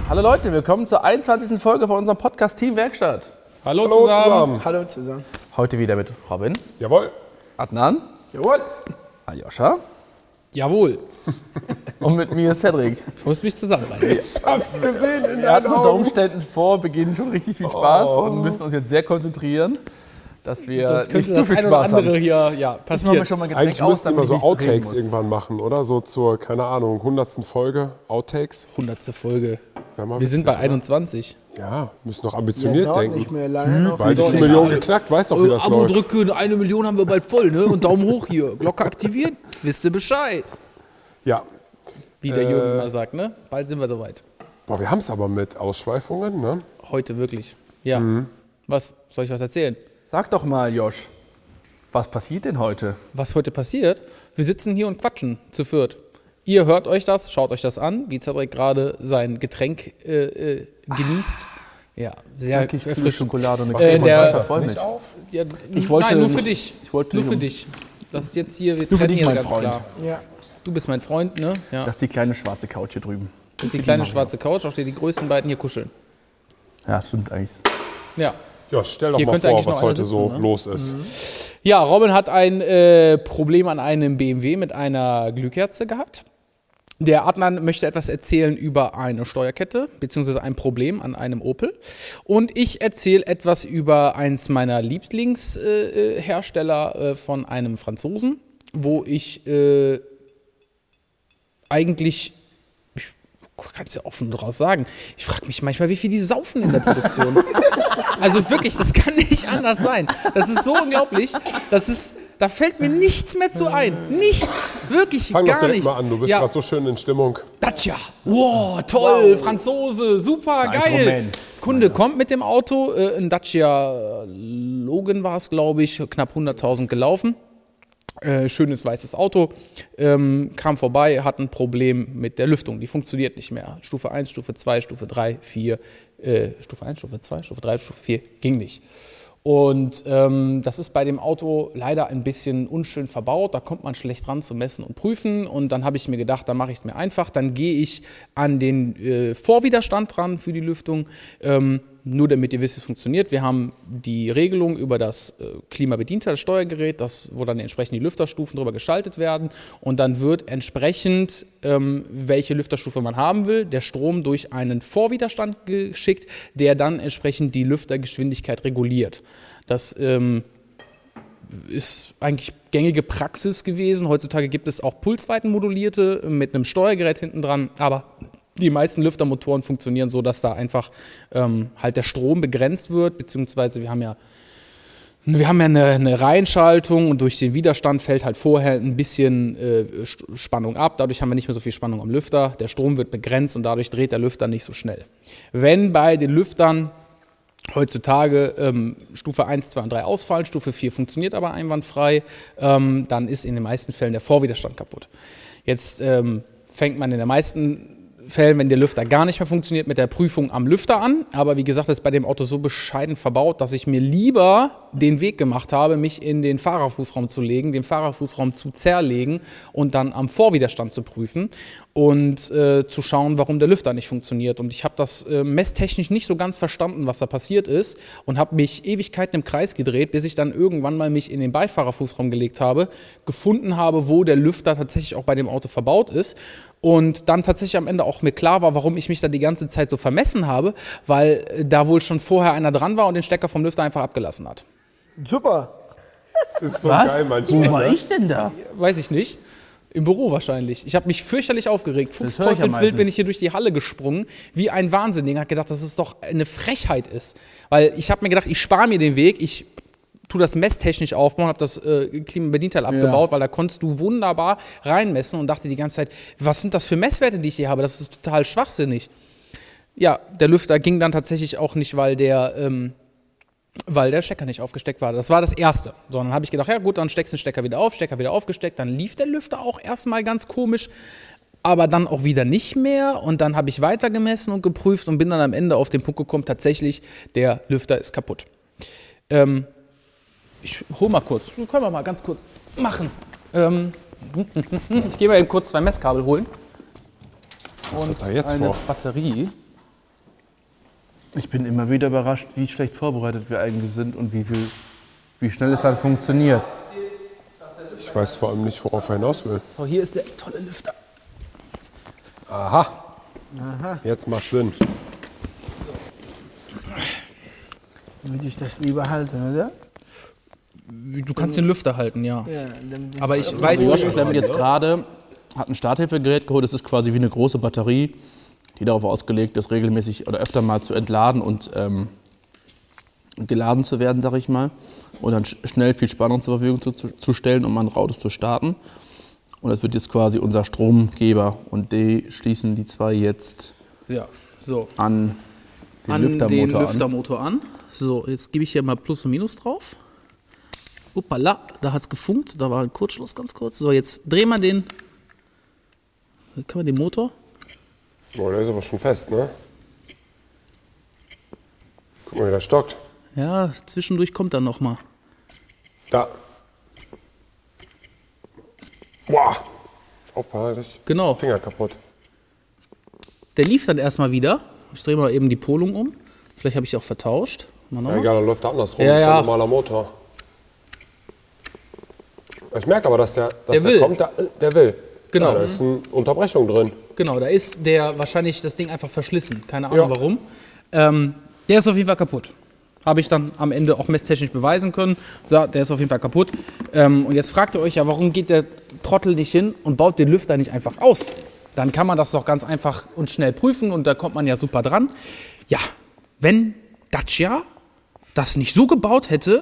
Hallo Leute, willkommen zur 21. Folge von unserem Podcast Team Werkstatt. Hallo zusammen. Hallo zusammen. Heute wieder mit Robin. Jawohl. Adnan. Jawohl. Aljoscha. Jawohl. Und mit mir Cedric. Ich muss mich zusammenreißen. Ich hab's gesehen in Wir hatten deinen unter Augen. Umständen vor Beginn schon richtig viel Spaß und müssen uns jetzt sehr konzentrieren, dass wir Sonst nicht könnte zu das viel ein oder Spaß andere haben. hier Jetzt machen wir passiert. schon mal ein Getränk Eigentlich aus, müssten damit wir ich so nicht reden Outtakes muss. irgendwann machen, oder? So zur, keine Ahnung, 100. Folge. Outtakes. 100. Folge. Wär mal Wir sind witzig, bei oder? 21. Ja, müssen noch ambitioniert dauert denken. nicht mehr lange noch. Bald ist die Doch, Million ja. geknackt, weißt doch, wie das Abo läuft. drücken, 1 Million haben wir bald voll, ne? Und Daumen hoch hier. Glocke aktivieren. Wisst ihr Bescheid. Ja. Wie der Jürgen immer sagt, ne? Bald sind wir soweit. Boah, wir haben es aber mit Ausschweifungen, ne? Heute wirklich. Ja. Was? Soll ich was erzählen? Sag doch mal, Josh, was passiert denn heute? Was heute passiert? Wir sitzen hier und quatschen zu viert. Ihr hört euch das, schaut euch das an, wie Cedric gerade sein Getränk genießt. Ja, sehr Wirklich kühle frisch. Schokolade und der- eine Vollmilch. Nicht auf? Ja, Ich wollte nein, nur nicht- für dich. ich wollte nur nicht- für dich. Das ist jetzt hier, wir Nur für trennen dich, hier mein ganz Freund. klar. Ja. Du bist mein Freund, ne? Ja. Das ist die kleine schwarze Couch hier drüben. Das ist die kleine schwarze Couch, auf der die größten beiden hier kuscheln. Ja, stimmt eigentlich. Ja. Ja, stell doch Hier mal könnte vor, eigentlich was noch einer heute so sitzen, ne? los ist. Ja, Robin hat ein Problem an einem BMW mit einer Glühkerze gehabt. Der Adnan möchte etwas erzählen über eine Steuerkette, beziehungsweise ein Problem an einem Opel. Und ich erzähle etwas über eins meiner Lieblingshersteller von einem Franzosen, wo ich eigentlich, ich kann es ja offen draus sagen, ich frage mich manchmal, wie viel die saufen in der Produktion. Also wirklich, das kann nicht anders sein. Das ist so unglaublich. Da fällt mir nichts mehr zu ein. Nichts. Wirklich Fang doch gar direkt nichts. mal an, du bist Ja, gerade so schön in Stimmung. Dacia. Wow, toll. Franzose. Super, Ein geil. Rumän. Kunde kommt mit dem Auto. Ein Dacia Logan war es, glaube ich. Knapp 100.000 gelaufen. Schönes weißes Auto, kam vorbei, hat ein Problem mit der Lüftung, die funktioniert nicht mehr. Stufe 1, Stufe 2, Stufe 3, 4, Stufe 1, Stufe 2, Stufe 3, Stufe 4, ging nicht. Und das ist bei dem Auto leider ein bisschen unschön verbaut, da kommt man schlecht dran zu messen und prüfen. Und dann habe ich mir gedacht, dann mache ich es mir einfach, dann gehe ich an den Vorwiderstand dran für die Lüftung, nur damit ihr wisst, wie es funktioniert. Wir haben die Regelung über das klimabediente das Steuergerät, wo dann entsprechend die Lüfterstufen drüber geschaltet werden. Und dann wird entsprechend, welche Lüfterstufe man haben will, der Strom durch einen Vorwiderstand geschickt, der dann entsprechend die Lüftergeschwindigkeit reguliert. Das ist eigentlich gängige Praxis gewesen. Heutzutage gibt es auch pulsweitenmodulierte mit einem Steuergerät hinten dran, aber die meisten Lüftermotoren funktionieren so, dass da einfach halt der Strom begrenzt wird, beziehungsweise wir haben ja eine Reihenschaltung und durch den Widerstand fällt halt vorher ein bisschen Spannung ab. Dadurch haben wir nicht mehr so viel Spannung am Lüfter. Der Strom wird begrenzt und dadurch dreht der Lüfter nicht so schnell. Wenn bei den Lüftern heutzutage Stufe 1, 2 und 3 ausfallen, Stufe 4 funktioniert aber einwandfrei, dann ist in den meisten Fällen der Vorwiderstand kaputt. Jetzt fängt man in den meisten Fällen, wenn der Lüfter gar nicht mehr funktioniert, mit der Prüfung am Lüfter an. Aber wie gesagt, das ist bei dem Auto so bescheiden verbaut, dass ich mir lieber den Weg gemacht habe, mich in den Fahrerfußraum zu legen, den Fahrerfußraum zu zerlegen und dann am Vorwiderstand zu prüfen und zu schauen, warum der Lüfter nicht funktioniert. Und ich habe das messtechnisch nicht so ganz verstanden, was da passiert ist und habe mich Ewigkeiten im Kreis gedreht, bis ich dann irgendwann mal mich in den Beifahrerfußraum gelegt habe, gefunden habe, wo der Lüfter tatsächlich auch bei dem Auto verbaut ist. Und dann tatsächlich am Ende auch mir klar war, warum ich mich da die ganze Zeit so vermessen habe, weil da wohl schon vorher einer dran war und den Stecker vom Lüfter einfach abgelassen hat. Super. Das ist so geil Wo manchmal. war Ne? ich denn da? Weiß ich nicht. Im Büro wahrscheinlich. Ich habe mich fürchterlich aufgeregt. höre ich ja Fuchsteufelswild meistens. bin ich hier durch die Halle gesprungen, wie ein Wahnsinniger. Hat gedacht, dass es doch eine Frechheit ist. Weil ich habe mir gedacht, ich spare mir den Weg, ich tue das messtechnisch aufbauen, habe das Klimabedienteil abgebaut, weil da konntest du wunderbar reinmessen und dachte die ganze Zeit, was sind das für Messwerte, die ich hier habe? Das ist total schwachsinnig. Ja, der Lüfter ging dann tatsächlich auch nicht, weil der Stecker nicht aufgesteckt war. Das war das Erste. So, dann habe ich gedacht, ja gut, dann steckst du den Stecker wieder auf, Stecker wieder aufgesteckt, dann lief der Lüfter auch erstmal ganz komisch, aber dann auch wieder nicht mehr und dann habe ich weiter gemessen und geprüft und bin dann am Ende auf den Punkt gekommen, tatsächlich, der Lüfter ist kaputt. Ich hol mal kurz, können wir mal ganz kurz machen. Ich gehe mal eben kurz 2 Messkabel holen. Was Und hat er jetzt eine vor? Batterie. Ich bin immer wieder überrascht, wie schlecht vorbereitet wir eigentlich sind und wie schnell es dann funktioniert. Ich weiß vor allem nicht, worauf er hinaus will. So, hier ist der tolle Lüfter. Aha. Jetzt macht Sinn. Würde ich das lieber halten, oder? Du kannst den Lüfter halten, ja. Aber ich weiß Josh nicht. klemmt jetzt gerade, hat ein Starthilfegerät geholt. Das ist quasi wie eine große Batterie, die darauf ausgelegt ist, regelmäßig oder öfter mal zu entladen und geladen zu werden, sag ich mal. Und dann schnell viel Spannung zur Verfügung zu stellen, um ein Auto zu starten. Und das wird jetzt quasi unser Stromgeber. Und die schließen die zwei jetzt Ja, so. an den An Lüftermotor den an. Lüftermotor an. So, jetzt gebe ich hier mal Plus und Minus drauf. Uppala, da hat es gefunkt. Da war ein Kurzschluss ganz kurz. So, jetzt drehen wir den. Kann man den Motor? Oh, der ist aber schon fest, ne? Guck mal, wie der stockt. Ja, zwischendurch kommt er noch mal. Da. Boah. Aufpassen, ich Genau. Finger kaputt. Der lief dann erstmal wieder. Ich drehe mal eben die Polung um. Vielleicht habe ich die auch vertauscht. Mal Ja, nochmal. egal, dann läuft er andersrum. Ja, Das ist ja. ein normaler Motor. Ich merke aber, dass der will. kommt, der will. Genau. Ja, da ist eine Unterbrechung drin. Genau, da ist der wahrscheinlich das Ding einfach verschlissen. Keine Ahnung Ja. warum. Der ist auf jeden Fall kaputt. Habe ich dann am Ende auch messtechnisch beweisen können. So, der ist auf jeden Fall kaputt. Und jetzt fragt ihr euch ja, warum geht der Trottel nicht hin und baut den Lüfter nicht einfach aus? Dann kann man das doch ganz einfach und schnell prüfen und da kommt man ja super dran. Ja, wenn Dacia das nicht so gebaut hätte,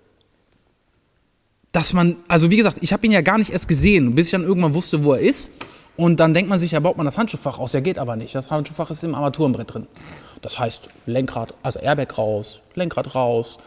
dass man, also wie gesagt, ich habe ihn ja gar nicht erst gesehen, bis ich dann irgendwann wusste, wo er ist. Und dann denkt man sich, ja, baut man das Handschuhfach aus. Ja, geht aber nicht. Das Handschuhfach ist im Armaturenbrett drin. Das heißt, Lenkrad, also Airbag raus, Lenkrad raus,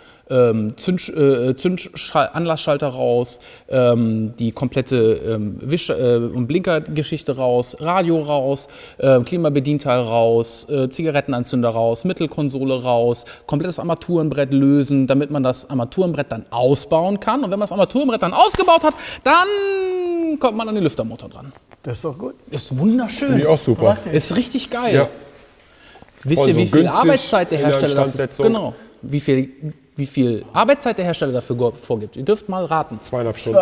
Anlassschalter raus, die komplette Wisch- und Blinkergeschichte raus, Radio raus, Klimabedienteil raus, Zigarettenanzünder raus, Mittelkonsole raus, komplettes Armaturenbrett lösen, damit man das Armaturenbrett dann ausbauen kann. Und wenn man das Armaturenbrett dann ausgebaut hat, dann kommt man an den Lüftermotor dran. Das ist doch gut. Ist wunderschön. Finde ich auch super. Ist richtig geil. Ja. Wisst Voll ihr, so wie viel günstig Arbeitszeit der in der Hersteller dafür, Instandsetzung. genau, wie viel Arbeitszeit der Hersteller dafür vorgibt? Ihr dürft mal raten. 2,5 Stunden.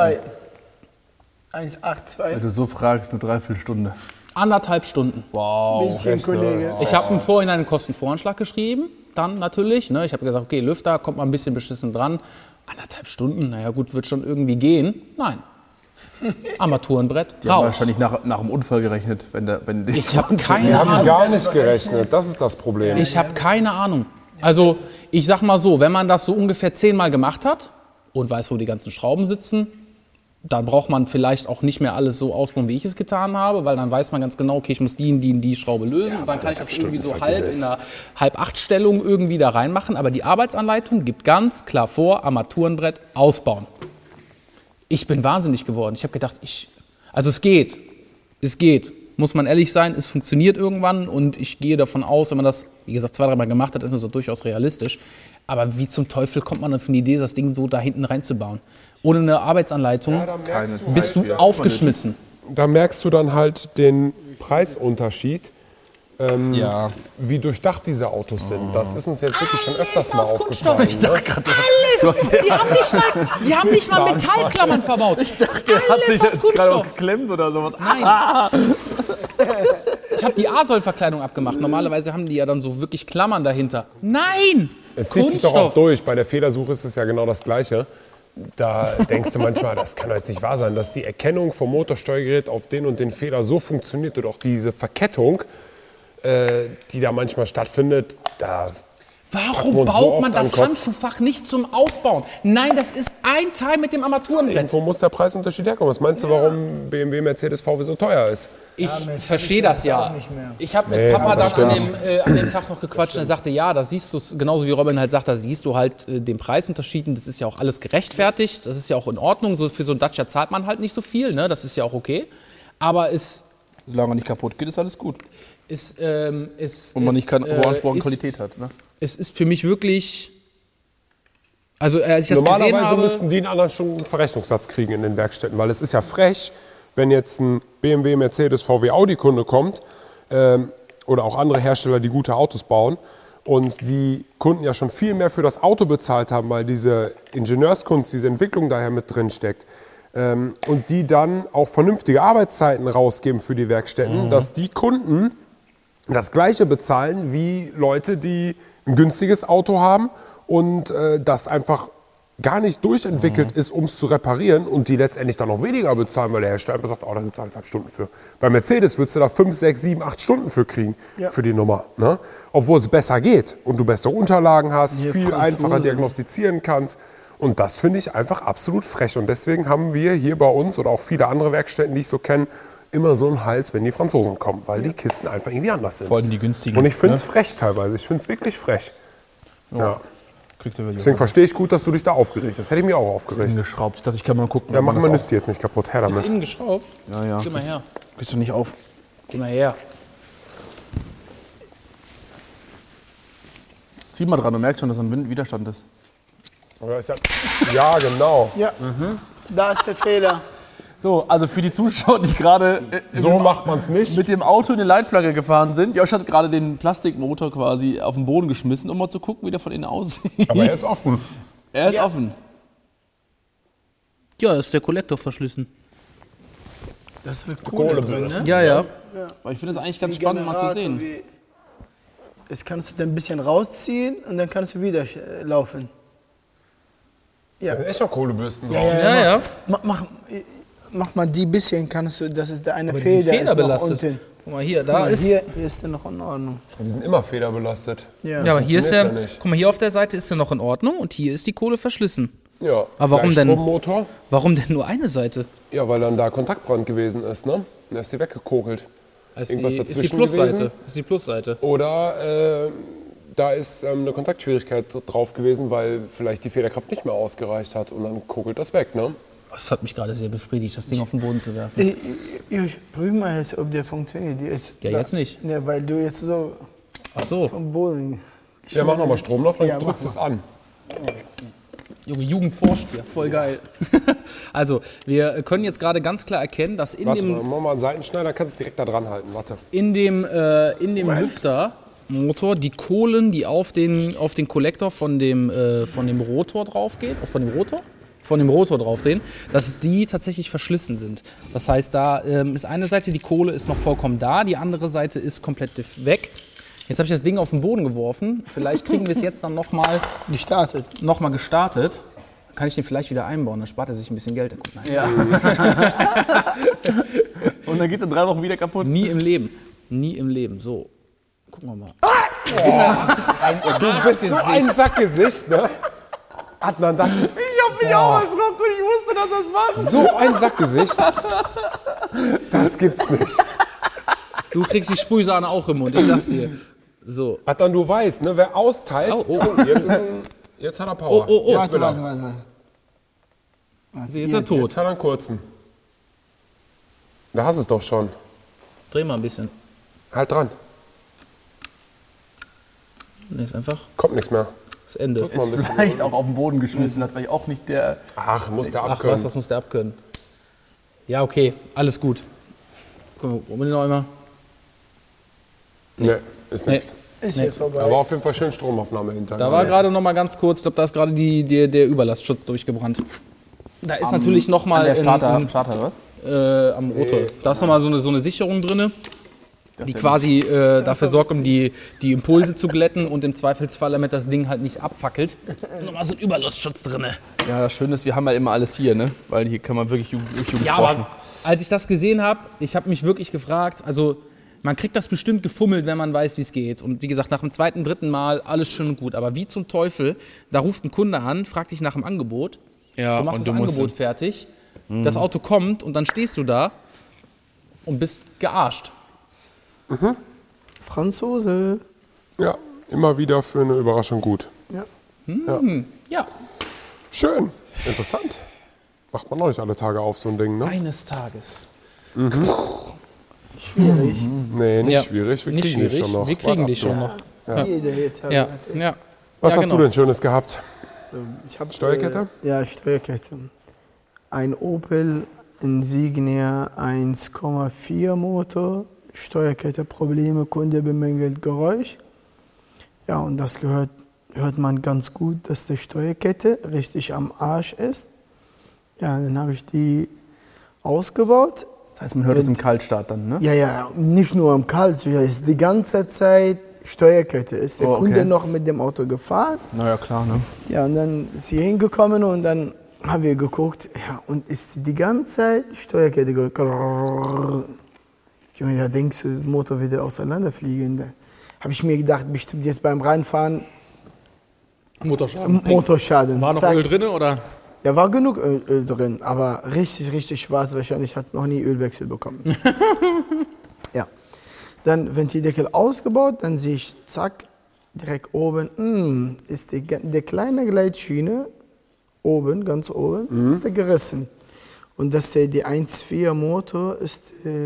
1,82. Wenn du so fragst, eine Dreiviertelstunde. 1,5 Stunden. Mädchen, Kollege. Ich habe im Vorhinein einen Kostenvoranschlag geschrieben, dann natürlich. Ne? Ich habe gesagt, okay, Lüfter, kommt mal ein bisschen beschissen dran. 1,5 Stunden, naja gut, wird schon irgendwie gehen. Nein. Armaturenbrett, Die haben raus. wahrscheinlich nach dem Unfall gerechnet, wenn die Ich habe keine Wir haben Ahnung. gar nicht gerechnet. Das ist das Problem. Ich habe keine Ahnung. Also ich sag mal so, wenn man das so ungefähr 10-mal gemacht hat und weiß, wo die ganzen Schrauben sitzen, dann braucht man vielleicht auch nicht mehr alles so ausbauen, wie ich es getan habe, weil dann weiß man ganz genau, okay, ich muss die Schraube lösen und dann kann ich das irgendwie so halb in einer Halb-8-Stellung irgendwie da reinmachen. Aber die Arbeitsanleitung gibt ganz klar vor, Armaturenbrett ausbauen. Ich bin wahnsinnig geworden. Ich habe gedacht, also es geht, muss man ehrlich sein, es funktioniert irgendwann und ich gehe davon aus, wenn man das, wie gesagt, 2-3 Mal gemacht hat, ist das durchaus realistisch. Aber wie zum Teufel kommt man dann von die Idee, das Ding so da hinten reinzubauen? Ohne eine Arbeitsanleitung bist du aufgeschmissen. Da merkst du dann halt den Preisunterschied, Ja. wie durchdacht diese Autos sind. Das ist uns jetzt wirklich schon öfters mal aus aufgefallen. Kunststoff. Ne? Alles! Die haben nicht mal Metallklammern verbaut. Ich dachte, Hat sich alles aus jetzt gerade was Kunststoff. geklemmt oder sowas? Nein. Ich habe die A-Säul-Verkleidung abgemacht. Normalerweise haben die ja dann so wirklich Klammern dahinter. Nein! Es zieht sich doch auch durch. Bei der Fehlersuche ist es ja genau das Gleiche. Da denkst du manchmal, das kann doch jetzt nicht wahr sein, dass die Erkennung vom Motorsteuergerät auf den und den Fehler so funktioniert und auch diese Verkettung, die da manchmal stattfindet, da Warum uns so baut man oft an das den Kopf. Handschuhfach nicht zum Ausbauen? Nein, das ist ein Teil mit dem Armaturenbrett. irgendwo muss der Preisunterschied herkommen. Was meinst du, warum BMW, Mercedes, VW so teuer ist? Ich Mercedes verstehe das ist ja. auch nicht mehr. Ich habe mit Nee, Papa das dann stimmt. an dem Tag noch gequatscht und er sagte, ja, da siehst du es, genauso wie Robin halt sagt, da siehst du halt den Preisunterschied. Das ist ja auch alles gerechtfertigt, das ist ja auch in Ordnung. So, für so ein Dacia zahlt man halt nicht so viel, ne? Das ist ja auch okay. Aber Solange er nicht kaputt geht, ist alles gut. und Und man nicht keine hohe Qualität hat. Ne? Es ist für mich wirklich, also als ich das gesehen Normalerweise habe, müssten die einen anderen schon einen Verrechnungssatz kriegen in den Werkstätten, weil es ist ja frech, wenn jetzt ein BMW, Mercedes, VW, Audi-Kunde kommt oder auch andere Hersteller, die gute Autos bauen und die Kunden ja schon viel mehr für das Auto bezahlt haben, weil diese Ingenieurskunst, diese Entwicklung daher mit drin steckt, und die dann auch vernünftige Arbeitszeiten rausgeben für die Werkstätten, dass die Kunden das Gleiche bezahlen wie Leute, die ein günstiges Auto haben und das einfach gar nicht durchentwickelt ist, um es zu reparieren und die letztendlich dann noch weniger bezahlen, weil der Hersteller einfach sagt, oh, da bezahle ich halt Stunden für. Bei Mercedes würdest du da 5, 6, 7, 8 Stunden für kriegen, für die Nummer. Ne? Obwohl es besser geht und du bessere Unterlagen hast, Hier viel Franzosen. einfacher diagnostizieren kannst. Und das finde ich einfach absolut frech. Und deswegen haben wir hier bei uns oder auch viele andere Werkstätten, die ich so kenne, immer so einen Hals, wenn die Franzosen kommen, weil die Kisten einfach irgendwie anders sind. Vor allem die günstigen. Und ich finde es frech teilweise. Ich finde es wirklich frech. Ja. Kriegst du wirklich Deswegen verstehe ich gut, dass du dich da aufgeregt hast. Hätte ich mir auch aufgeregt. geschraubt. Ich dachte, ich kann mal gucken. Ja, ob machen man wir das Nüsse jetzt nicht kaputt. Her Ist damit. innen geschraubt? auch- Ja, ja. Geh mal her. Kriegst du nicht auf. Geh mal her. Zieh mal dran, du merkst schon, dass ein Widerstand ist. Oder ist ja, genau. Ja, da ist der Fehler. So, also für die Zuschauer, die gerade So macht man es nicht. mit dem Auto in die Leitplanke gefahren sind. Josh hat gerade den Plastikmotor quasi auf den Boden geschmissen, um mal zu gucken, wie der von innen aussieht. Aber er ist offen. Er ist Ja. offen. Ja, ist der Kollektor verschlissen. Das wird Kohle drin, ne? Ja, ja. Aber ich finde es eigentlich ganz spannend, mal zu sehen. Jetzt kannst du dann ein bisschen rausziehen und dann kannst du wieder laufen. Da sind echt noch Kohlebürsten drauf. Ja, ja. Mach mal die bisschen, kannst du, das ist der eine Aber die sind Feder, ist noch federbelastet. unten. Guck mal hier, Guck da mal, ist. hier ist der noch in Ordnung. Die sind immer federbelastet. Ja, aber hier ist funktioniert der. ja nicht. Guck mal, hier auf der Seite ist der noch in Ordnung und hier ist die Kohle verschlissen. Ja. Aber warum denn? Gleichstrommotor. Warum denn nur eine Seite? Ja, weil dann da Kontaktbrand gewesen ist, ne? Dann ist die weggekokelt. Ist Irgendwas die, ist die dazwischen Plusseite. gewesen? Ist die Plusseite. Oder da ist eine Kontaktschwierigkeit drauf gewesen, weil vielleicht die Federkraft nicht mehr ausgereicht hat und dann kokelt das weg, ne? Das hat mich gerade sehr befriedigt, das Ding auf den Boden zu werfen. Ich prüfe mal jetzt, ob der funktioniert. Jetzt, Ja, jetzt nicht. Ja, weil du jetzt so Ach so. vom Boden... Ja, mach nochmal Strom drauf, dann Ja, drückst du mach es an. Junge, Jugend forscht hier, voll geil. Also, wir können jetzt gerade ganz klar erkennen, dass in Warte dem, mal, mach mal einen Seitenschneider, kannst du es direkt da dran halten. Warte. in dem Lüftermotor die Kohlen, die auf den Kollektor von dem Rotor draufgehen, von dem Rotor draufgehen, dass die tatsächlich verschlissen sind. Das heißt, da ist eine Seite, die Kohle ist noch vollkommen da, die andere Seite ist komplett weg. Jetzt habe ich das Ding auf den Boden geworfen. Vielleicht kriegen wir es jetzt dann noch mal gestartet. Kann ich den vielleicht wieder einbauen, dann spart er sich ein bisschen Geld. Guck, nein. Ja. Und dann geht es in 3 Wochen wieder kaputt. Nie im Leben. Nie im Leben. So. Gucken wir mal. Du bist so ein Sackgesicht, ne? Adnan, das ist Ich hab mich auch erschrocken und ich wusste, dass das macht. so ein Sackgesicht. Das gibt's nicht. Du kriegst die Sprühsahne auch im Mund, ich sag's dir. So. Adnan, du weißt, ne? Wer austeilt, Oh, jetzt hat er Power. Oh. Jetzt will er. Warte. Also jetzt ist er tot. Jetzt hat er einen kurzen. Da hast du es doch schon. Dreh mal ein bisschen. Halt dran. Nee, ist einfach Kommt nichts mehr. das Ende. Drück mal ein bisschen. Vielleicht auch auf den Boden geschmissen hat, weil ich auch nicht der... Ach, muss der Ach abkönnen. was, das muss der abkönnen. Ja, okay, alles gut. Guck mal, um den noch einmal. Nee, ist nichts. Ist jetzt vorbei. Da war auf jeden Fall schön Stromaufnahme hinter. Da war gerade noch mal ganz kurz, ich glaube, da ist gerade der Überlastschutz durchgebrannt. Da ist natürlich noch mal Der Starter, was? am Rotor. Da ist noch mal so eine Sicherung drin, die quasi dafür sorgt, um die Impulse zu glätten und im Zweifelsfall, damit das Ding halt nicht abfackelt. Nochmal so ein Überlastschutz drin. Ja, das Schöne ist, wir haben ja immer alles hier, ne? Weil hier kann man wirklich Jugend Ja, forschen. aber als ich das gesehen habe, ich habe mich wirklich gefragt, also man kriegt das bestimmt gefummelt, wenn man weiß, wie es geht. Und wie gesagt, nach dem 2., 3. Mal alles schön und gut. Aber wie zum Teufel, da ruft ein Kunde an, fragt dich nach dem Angebot. Ja, Du machst und das du musst Angebot fertig, das Auto kommt und dann stehst du da und bist gearscht. Franzose. Ja, immer wieder für eine Überraschung gut. Ja, Schön, interessant. Macht man auch nicht alle Tage auf, so ein Ding, ne? eines Tages. Schwierig. Nee, nicht Ja. schwierig. Wir Nicht kriegen die schwierig, schon noch. wir kriegen Warte die ab, schon noch. Jeder jetzt hat. Ja, ja. Was Ja, hast genau. du denn Schönes gehabt? Ich hab, Steuerkette? Ja, Steuerkette. Ein Opel Insignia 1,4 Motor. Steuerkette Probleme, Kunde bemängelt Geräusch. Ja, und das hört man ganz gut, dass die Steuerkette richtig am Arsch ist. Ja, dann habe ich die ausgebaut. Das heißt, man hört es im Kaltstart dann, ne? Ja, nicht nur im Kaltstart, ist die ganze Zeit Steuerkette. Ist der Oh, okay. Kunde noch mit dem Auto gefahren? Naja, klar, ne? Ja, und dann ist sie hingekommen und dann haben wir geguckt, ja, und ist die ganze Zeit Steuerkette Junge, da denkst du, der Motor würde auseinanderfliegen. Da habe ich mir gedacht, bestimmt jetzt beim Reinfahren Motorschaden. Motorschaden. War noch Zack. Öl drin oder? Ja, war genug Öl drin, aber richtig schwarz. Wahrscheinlich hat noch nie Ölwechsel bekommen. Ja. Dann Ventildeckel ausgebaut, dann sehe ich, zack, direkt oben, ist die kleine Gleitschiene, oben, ganz oben, ist der gerissen. Und dass die 1.4 Motor ist,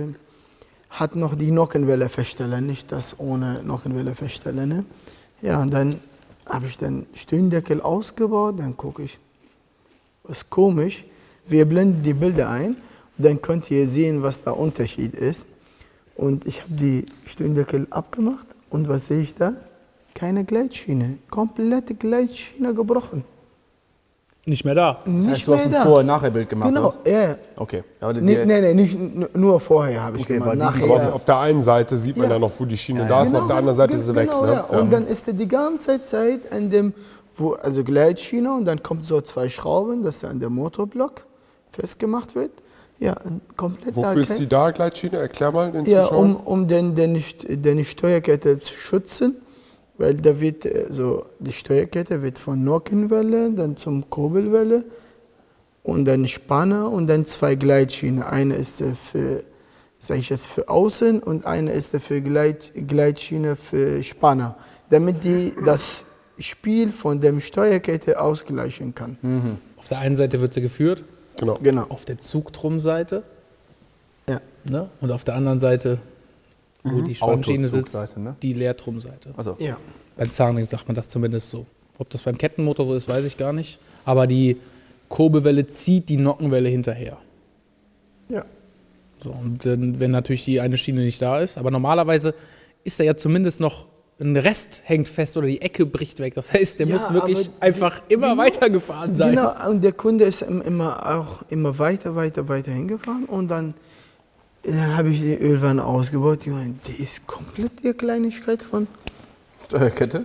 hat noch die Nockenwellenfeststeller, nicht das ohne Nockenwellenfeststeller. Ne? Ja, und dann habe ich den Stirndeckel ausgebaut, dann gucke ich, was komisch, wir blenden die Bilder ein, dann könnt ihr sehen, was der Unterschied ist. Und ich habe die Stirndeckel abgemacht und was sehe ich da? Keine Gleitschiene, komplette Gleitschiene gebrochen. Nicht mehr da. Das heißt, du hast ein Vorher-Nachher-Bild gemacht, Genau, oder? ja. Okay. Aber Nee, nicht nur vorher habe ich Okay, gemacht. weil die- Nachher. Aber auf der einen Seite sieht man Ja. ja noch, wo die Schiene da ist, und auf der anderen Seite ist sie weg. Genau, Ne? ja. Und dann ist er die ganze Zeit an dem, also Gleitschiene, und dann kommt so 2 Schrauben, dass er an der Motorblock festgemacht wird. Ja, komplett. Wofür ist die da, Gleitschiene? Erklär mal den Ja, Zuschauern. um den Steuerkette zu schützen, weil da wird die Steuerkette wird von Nockenwelle, dann zum Kurbelwelle und dann Spanner und dann 2 Gleitschienen. Eine ist für, sag ich jetzt, für außen und eine ist für Gleitschiene für Spanner, damit die das Spiel von der Steuerkette ausgleichen kann. Auf der einen Seite wird sie geführt, Genau. auf der Zugtrummseite, Ja. ne? Und auf der anderen Seite, wo die Spannschiene sitzt, Autozugseite, ne? die Leertrummseite. Also, Ja. Beim Zahnriemen sagt man das zumindest so. Ob das beim Kettenmotor so ist, weiß ich gar nicht. Aber die Kurbelwelle zieht die Nockenwelle hinterher. Ja. So, und dann, wenn natürlich die eine Schiene nicht da ist, aber normalerweise ist da ja zumindest noch ein Rest hängt fest oder die Ecke bricht weg. Das heißt, der Ja, muss wirklich aber einfach immer genau- weitergefahren sein. Genau, und der Kunde ist immer weiter hingefahren und dann habe ich die Ölwanne ausgebaut. Junge, die ist komplett die Kleinigkeit von Kette?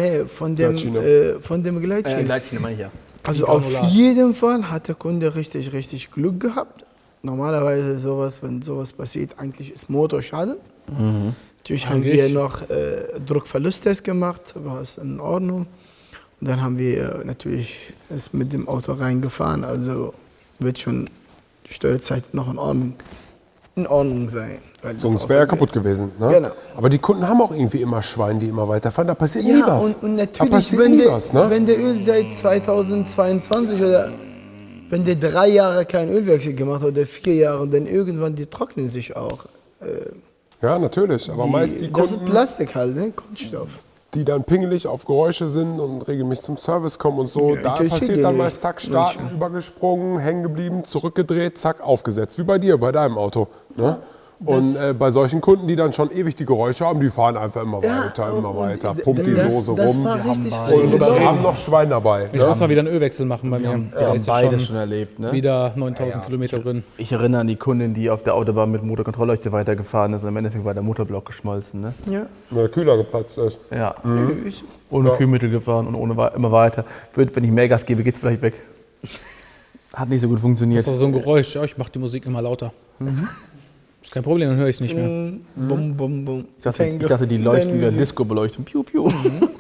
von dem Gleitschiene. Gleitschiene meine ich ja. Also Die auf Granulat. jeden Fall hat der Kunde richtig Glück gehabt. Normalerweise wenn sowas passiert, eigentlich ist Motorschaden. Natürlich haben wir Eigentlich. noch Druckverlusttest gemacht, war es in Ordnung. Und dann haben wir natürlich es mit dem Auto reingefahren, also wird schon die Steuerzeit noch in Ordnung sein. weil das Sonst Auto wäre er geht. kaputt gewesen. Ne? Genau. Aber die Kunden haben auch irgendwie immer Schweine, die immer weiterfahren. Da passiert nie Ja, was. und da natürlich, passiert wenn nie der, was. Ne? wenn der Öl seit 2022 oder wenn der 3 Jahre keinen Ölwechsel gemacht hat oder 4 Jahre, dann irgendwann die trocknen sich auch. Ja, natürlich. Aber meist die das ist Kunden, Plastik halt, ne? Kunststoff. die dann pingelig auf Geräusche sind und regelmäßig zum Service kommen und so, Ja, da interessiert passiert die dann nicht. meist zack, starten, übergesprungen, hängen geblieben, zurückgedreht, zack, aufgesetzt. Wie bei dir, bei deinem Auto. Ne? Und bei solchen Kunden, die dann schon ewig die Geräusche haben, die fahren einfach immer weiter, immer weiter, pumpt die Soße das rum war richtig und cool. haben noch Schwein dabei. Ich muss mal wieder einen Ölwechsel machen bei mir. Wir Da haben ist ja beides schon schon erlebt, ne? wieder 9000 Kilometer drin. Ich erinnere an die Kundin, die auf der Autobahn mit Motorkontrollleuchte weitergefahren ist und im Endeffekt war der Motorblock geschmolzen, ne? Ja. Wenn der Kühler geplatzt ist. Ja. Ich- Ohne Kühlmittel gefahren und immer weiter. Wenn ich mehr Gas gebe, geht's vielleicht weg. Hat nicht so gut funktioniert. Das ist so ein Geräusch. Ja, ich mache die Musik immer lauter. Ist kein Problem, dann höre ich es nicht mehr. Bum, bum, bum. Ich dachte, die leuchten wie eine Disco-Beleuchtung. Piu, piu.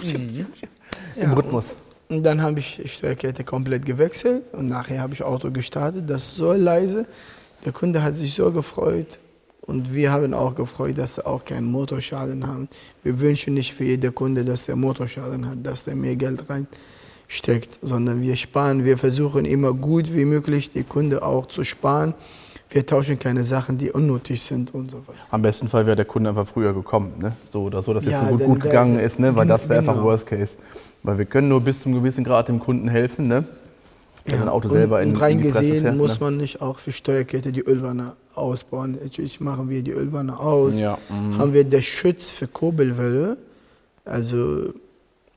Im Rhythmus. Und dann habe ich die Steuerkette komplett gewechselt und nachher habe ich Auto gestartet, das so leise. Der Kunde hat sich so gefreut und wir haben auch gefreut, dass er auch keinen Motorschaden hat. Wir wünschen nicht für jeden Kunde, dass der Motorschaden hat, dass der mehr Geld reinsteckt, sondern wir sparen. Wir versuchen immer gut wie möglich die Kunde auch zu sparen. Wir tauschen keine Sachen, die unnötig sind und sowas. Am besten Fall wäre der Kunde einfach früher gekommen, ne? So oder so, dass es Ja, so denn gut gegangen ist, ne? Weil das wäre einfach genau. Worst Case. Weil wir können nur bis zum gewissen Grad dem Kunden helfen, ne? Wenn ein Auto selber in und die reingesehen Presse fährt, muss ne? man nicht auch für Steuerkette die Ölwanne ausbauen. Natürlich machen wir die Ölwanne aus. Ja, Haben wir den Schutz für Kurbelwelle. Also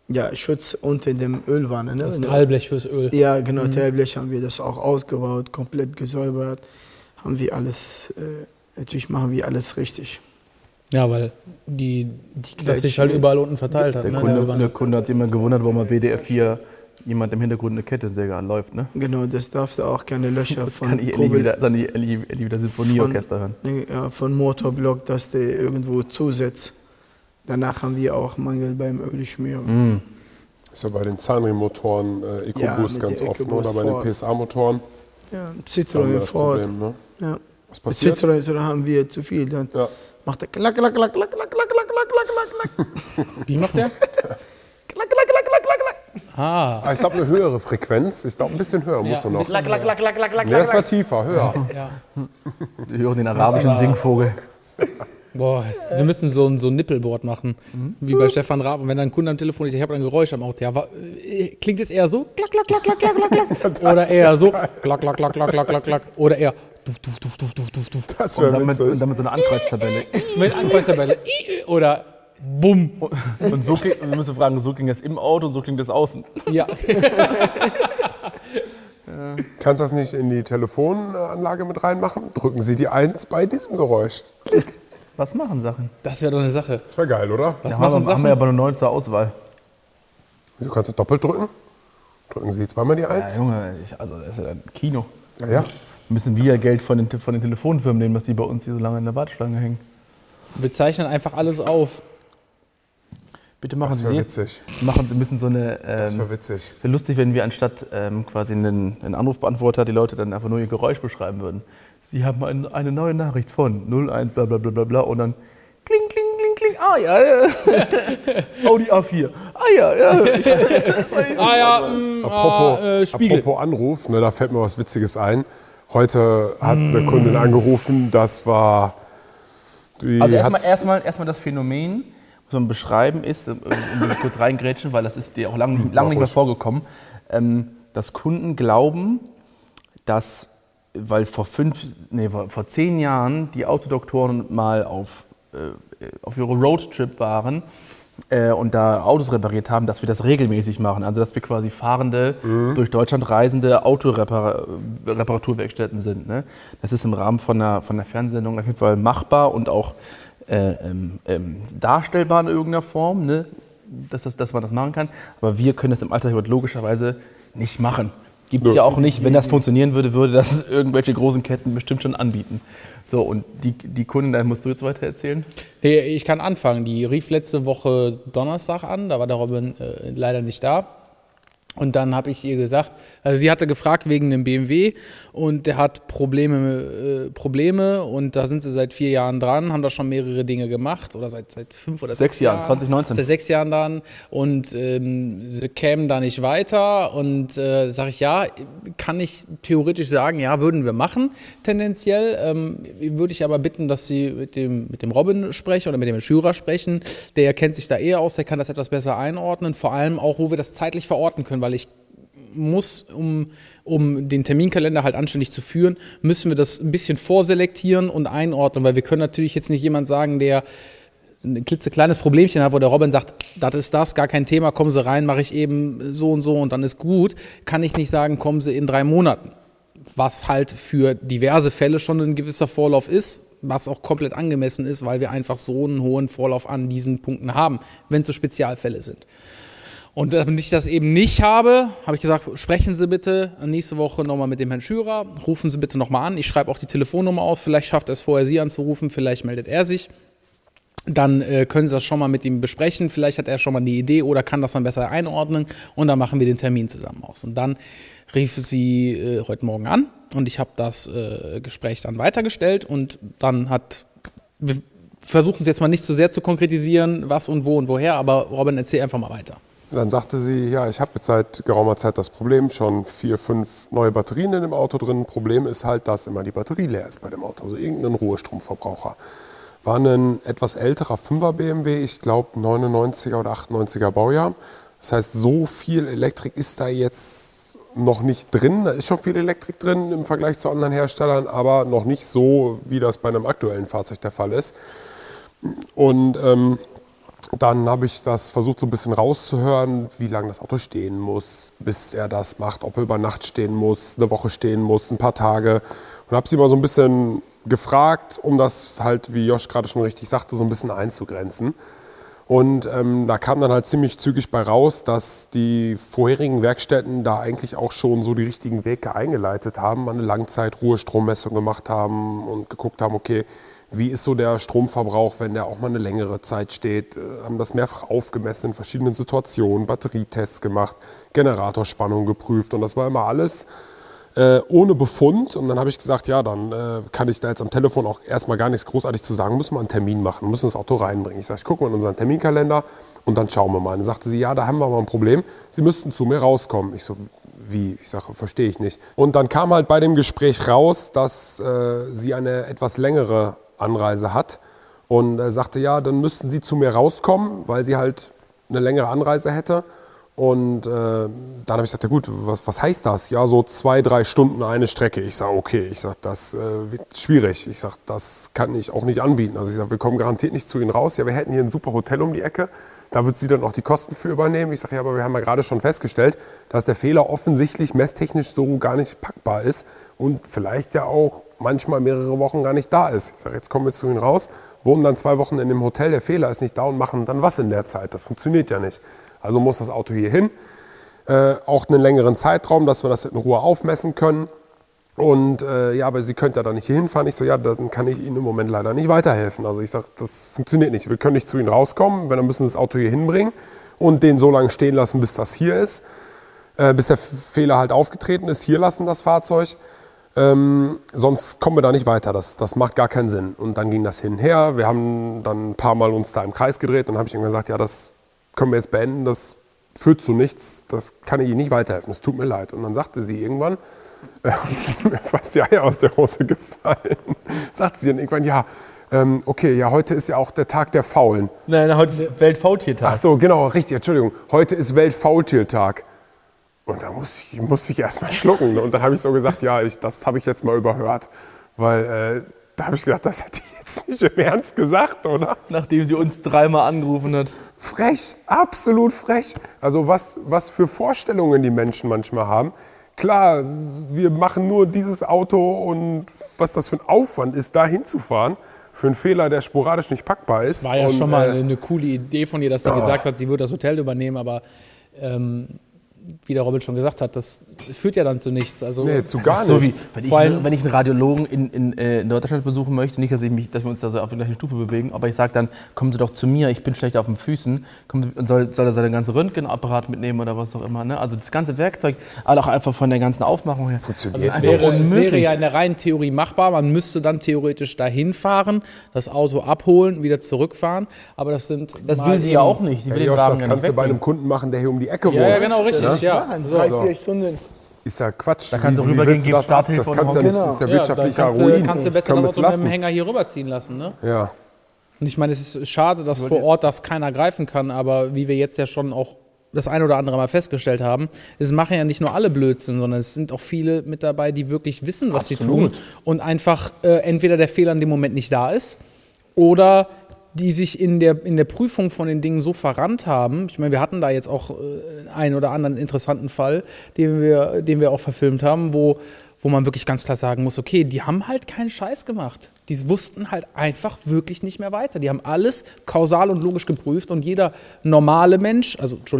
Ja, Schutz unter dem Ölwanne. Ne? Das Teilblech fürs Öl. Ja, genau, Teilblech haben wir das auch ausgebaut, komplett gesäubert. Haben wir alles, natürlich machen wir alles richtig. Ja, weil die sich halt überall unten verteilt hat. Der Ne? Kunde hat sich immer gewundert, warum bei WDR4 jemand im Hintergrund eine Kettensäge anläuft. Ne? Genau, das darf da auch keine Löcher von Kann ich wieder Sinfonieorchester hören. Ja, von Motorblock, dass der irgendwo zusetzt. Danach haben wir auch Mangel beim Ölschmieren. Ist ja bei den Zahnriemenmotoren EcoBoost mit ganz der offen EcoBoost oder bei den Ford. PSA-Motoren. Ja, Da haben wir Citroën das Ford. Problem, ne? Ja. Was passiert? Citroën, so, da haben wir zu viel. Dann Ja. macht er klack, klack, klack, klack, klack, klack, klack, klack, klack, klack, Wie macht der? klack, klack, klack, klack, klack. Ah, Ich glaube, eine höhere Frequenz. Ich glaube, ein bisschen höher musst du noch. Klack, klack, klack, klack, klack, klack, Nee, das war tiefer, höher. ja. Wir hören den arabischen Singvogel. Boah, wir müssen so ein Nippelboard machen, wie bei Stefan Raab. Und wenn dann ein Kunde am Telefon ist, ich habe ein Geräusch am Auto, ja, klingt es eher so, klack, klack, klack, klack, klack, klack, klack, oder eher so, klack, klack, klack, klack, klack, klack, klack, oder eher duf, duf, duf, duf, duf, duf, duf. Das Und wäre damit witzig. so eine Ankreuztabelle. Mit Ankreuztabelle, oder bumm. Und so klingt, wir müssen fragen, so klingt das im Auto und so klingt das außen. Ja. Kannst du das nicht in die Telefonanlage mit reinmachen? Drücken Sie die 1 bei diesem Geräusch. Was machen Sachen? Das wäre doch eine Sache. Das wäre geil, oder? Was Da machen haben Sachen? wir aber nur 9 zur Auswahl. Du kannst du doppelt drücken. Drücken Sie zweimal die Ja, 1. Junge, also das ist ja ein Kino. Ja. Müssen wir Geld von den Telefonfirmen nehmen, dass die bei uns hier so lange in der Warteschlange hängen. Wir zeichnen einfach alles auf. Bitte machen Das Sie wäre die. witzig. Machen Sie müssen so eine. Das wäre witzig. Wäre lustig, wenn wir anstatt quasi einen Anrufbeantworter die Leute dann einfach nur ihr Geräusch beschreiben würden. Sie haben eine neue Nachricht von 01 bla bla bla bla bla und dann kling, kling, kling, kling. Ah ja, ja. Audi A4. Ah ja, ja. Spiegel. Apropos Anruf, ne, da fällt mir was Witziges ein. Heute hat eine Kundin angerufen, das war... Die Also hat's- erstmal das Phänomen, was man beschreiben ist, um kurz reingrätschen, weil das ist dir auch lange nicht mehr vorgekommen, dass Kunden glauben, dass, weil vor 10 Jahren die Autodoktoren mal auf ihre Roadtrip waren und da Autos repariert haben, dass wir das regelmäßig machen. Also dass wir quasi fahrende, durch Deutschland reisende Autoreparaturwerkstätten sind. Ne? Das ist im Rahmen von einer Fernsehsendung auf jeden Fall machbar und auch darstellbar in irgendeiner Form, ne? dass man das machen kann. Aber wir können das im Alltag logischerweise nicht machen. Gibt es ja auch nicht. Wenn das funktionieren würde, würde das irgendwelche großen Ketten bestimmt schon anbieten. So, und die Kunden, da musst du jetzt weiter erzählen? Hey, ich kann anfangen. Die rief letzte Woche Donnerstag an, da war der Robin leider nicht da. Und dann habe ich ihr gesagt, also sie hatte gefragt wegen einem BMW und der hat Probleme und da sind sie seit 4 Jahren dran, haben da schon mehrere Dinge gemacht oder seit 5 oder 6 Jahren, 2019. Seit 6 Jahren dann und sie kämen da nicht weiter und sage ich, ja, kann ich theoretisch sagen, ja, würden wir machen, tendenziell. Würde ich aber bitten, dass sie mit dem Robin sprechen oder mit dem Schürer sprechen, der kennt sich da eher aus, der kann das etwas besser einordnen, vor allem auch, wo wir das zeitlich verorten können, weil ich muss, um den Terminkalender halt anständig zu führen, müssen wir das ein bisschen vorselektieren und einordnen, weil wir können natürlich jetzt nicht jemand sagen, der ein klitzekleines Problemchen hat, wo der Robin sagt, das ist das, gar kein Thema, kommen Sie rein, mache ich eben so und dann ist gut, kann ich nicht sagen, kommen Sie in 3 Monaten, was halt für diverse Fälle schon ein gewisser Vorlauf ist, was auch komplett angemessen ist, weil wir einfach so einen hohen Vorlauf an diesen Punkten haben, wenn es so Spezialfälle sind. Und damit ich das eben nicht habe, habe ich gesagt, sprechen Sie bitte nächste Woche nochmal mit dem Herrn Schürer, rufen Sie bitte nochmal an, ich schreibe auch die Telefonnummer auf, vielleicht schafft er es vorher, Sie anzurufen, vielleicht meldet er sich. Dann können Sie das schon mal mit ihm besprechen, vielleicht hat er schon mal eine Idee oder kann das dann besser einordnen und dann machen wir den Termin zusammen aus. Und dann rief sie heute Morgen an und ich habe das Gespräch dann weitergestellt und dann wir versuchen es jetzt mal nicht zu sehr zu konkretisieren, was und wo und woher, aber Robin, erzähl einfach mal weiter. Dann sagte sie, ja, ich habe jetzt seit geraumer Zeit das Problem, schon 4, 5 neue Batterien in dem Auto drin. Problem ist halt, dass immer die Batterie leer ist bei dem Auto, also irgendein Ruhestromverbraucher. War ein etwas älterer 5er BMW, ich glaube 99er oder 98er Baujahr. Das heißt, so viel Elektrik ist da jetzt noch nicht drin. Da ist schon viel Elektrik drin im Vergleich zu anderen Herstellern, aber noch nicht so, wie das bei einem aktuellen Fahrzeug der Fall ist. Und Dann habe ich das versucht, so ein bisschen rauszuhören, wie lange das Auto stehen muss, bis er das macht, ob er über Nacht stehen muss, eine Woche stehen muss, ein paar Tage. Und habe sie mal so ein bisschen gefragt, um das halt, wie Josh gerade schon richtig sagte, so ein bisschen einzugrenzen. Und da kam dann halt ziemlich zügig bei raus, dass die vorherigen Werkstätten da eigentlich auch schon so die richtigen Wege eingeleitet haben, eine Langzeit-Ruhestrommessung gemacht haben und geguckt haben, okay, wie ist so der Stromverbrauch, wenn der auch mal eine längere Zeit steht, haben das mehrfach aufgemessen in verschiedenen Situationen, Batterietests gemacht, Generatorspannung geprüft und das war immer alles ohne Befund. Und dann habe ich gesagt, ja, dann kann ich da jetzt am Telefon auch erstmal gar nichts großartig zu sagen, müssen wir einen Termin machen, müssen das Auto reinbringen. Ich sage, ich gucke mal in unseren Terminkalender und dann schauen wir mal. Und dann sagte sie, ja, da haben wir mal ein Problem, Sie müssten zu mir rauskommen. Ich so, wie? Ich sage, verstehe ich nicht. Und dann kam halt bei dem Gespräch raus, dass sie eine etwas längere Anreise hat und sagte, ja, dann müssten Sie zu mir rauskommen, weil sie halt eine längere Anreise hätte. Und dann habe ich gesagt, ja gut, was heißt das? Ja, so 2-3 Stunden eine Strecke. Ich sage, okay, ich sage, das wird schwierig. Ich sage, das kann ich auch nicht anbieten. Also ich sage, wir kommen garantiert nicht zu Ihnen raus. Ja, wir hätten hier ein super Hotel um die Ecke. Da wird sie dann auch die Kosten für übernehmen. Ich sage, ja, aber wir haben ja gerade schon festgestellt, dass der Fehler offensichtlich messtechnisch so gar nicht packbar ist und vielleicht ja auch manchmal mehrere Wochen gar nicht da ist. Ich sage, jetzt kommen wir zu Ihnen raus, wohnen dann 2 Wochen in dem Hotel, der Fehler ist nicht da und machen dann was in der Zeit. Das funktioniert ja nicht. Also muss das Auto hier hin, auch einen längeren Zeitraum, dass wir das in Ruhe aufmessen können. Und ja, aber Sie könnt ja da nicht hier hinfahren. Ich so, ja, dann kann ich Ihnen im Moment leider nicht weiterhelfen. Also ich sage, das funktioniert nicht. Wir können nicht zu Ihnen rauskommen, wenn dann müssen Sie das Auto hier hinbringen und den so lange stehen lassen, bis das hier ist, bis der Fehler halt aufgetreten ist. Hier lassen das Fahrzeug. Sonst kommen wir da nicht weiter. Das macht gar keinen Sinn. Und dann ging das hin und her. Wir haben dann ein paar Mal uns da im Kreis gedreht und habe ich ihm gesagt, ja, das können wir jetzt beenden. Das führt zu nichts. Das kann ich Ihnen nicht weiterhelfen. Es tut mir leid. Und dann sagte sie irgendwann, das ist mir fast die Eier aus der Hose gefallen. Sagt sie dann irgendwann, ja, okay, ja, heute ist ja auch der Tag der Faulen. Nein, heute ist Weltfaultiertag. Ach so, genau, richtig, Entschuldigung. Heute ist Weltfaultiertag. Und da musste ich erst mal schlucken. Und dann habe ich so gesagt, ja, das habe ich jetzt mal überhört. Weil da habe ich gedacht, das hat die jetzt nicht im Ernst gesagt, oder? Nachdem sie uns 3-mal angerufen hat. Frech, absolut frech. Also was für Vorstellungen die Menschen manchmal haben. Klar, wir machen nur dieses Auto und was das für ein Aufwand ist, da hinzufahren, für einen Fehler, der sporadisch nicht packbar ist. Das war ja schon mal eine coole Idee von ihr, dass sie gesagt hat, sie würde das Hotel übernehmen, aber wie der Robin schon gesagt hat, das führt ja dann zu nichts. Also, nee, zu gar so nichts. Wenn ich einen Radiologen in Deutschland besuchen möchte, nicht, dass wir uns da so auf der gleichen Stufe bewegen, aber ich sage dann, kommen Sie doch zu mir, ich bin schlecht auf den Füßen, und soll er seinen ganzen Röntgenapparat mitnehmen oder was auch immer. Ne? Also das ganze Werkzeug, aber auch einfach von der ganzen Aufmachung her. Funktioniert. Also es wäre ja in der reinen Theorie machbar, man müsste dann theoretisch dahin fahren, das Auto abholen, wieder zurückfahren, aber das will sie ja auch nicht. Sie will Ja, den Josh, Wagen das ja kannst nicht du bei einem wegnehmen. Kunden machen, der hier um die Ecke wohnt. Ja, genau, richtig. Ja. 3-4 Stunden. Ist ja Quatsch. Da kannst du Wie rübergehen, willst du gibst das ab? Starthilfe Das kannst du ja und nicht, genau. das ist ja Ja, wirtschaftlicher dann Ruin. kannst du besser Können wir das es Auto mit dem lassen. Hänger hier rüberziehen lassen. Ne? Ja. Und ich meine, es ist schade, dass vor Ort das keiner greifen kann, aber wie wir jetzt ja schon auch das ein oder andere Mal festgestellt haben, es machen ja nicht nur alle Blödsinn, sondern es sind auch viele mit dabei, die wirklich wissen, was sie tun und einfach entweder der Fehler in dem Moment nicht da ist oder die sich in der Prüfung von den Dingen so verrannt haben. Ich meine, wir hatten da jetzt auch einen oder anderen interessanten Fall, den wir auch verfilmt haben, wo man wirklich ganz klar sagen muss, okay, die haben halt keinen Scheiß gemacht. Die wussten halt einfach wirklich nicht mehr weiter. Die haben alles kausal und logisch geprüft und jeder normale Mensch,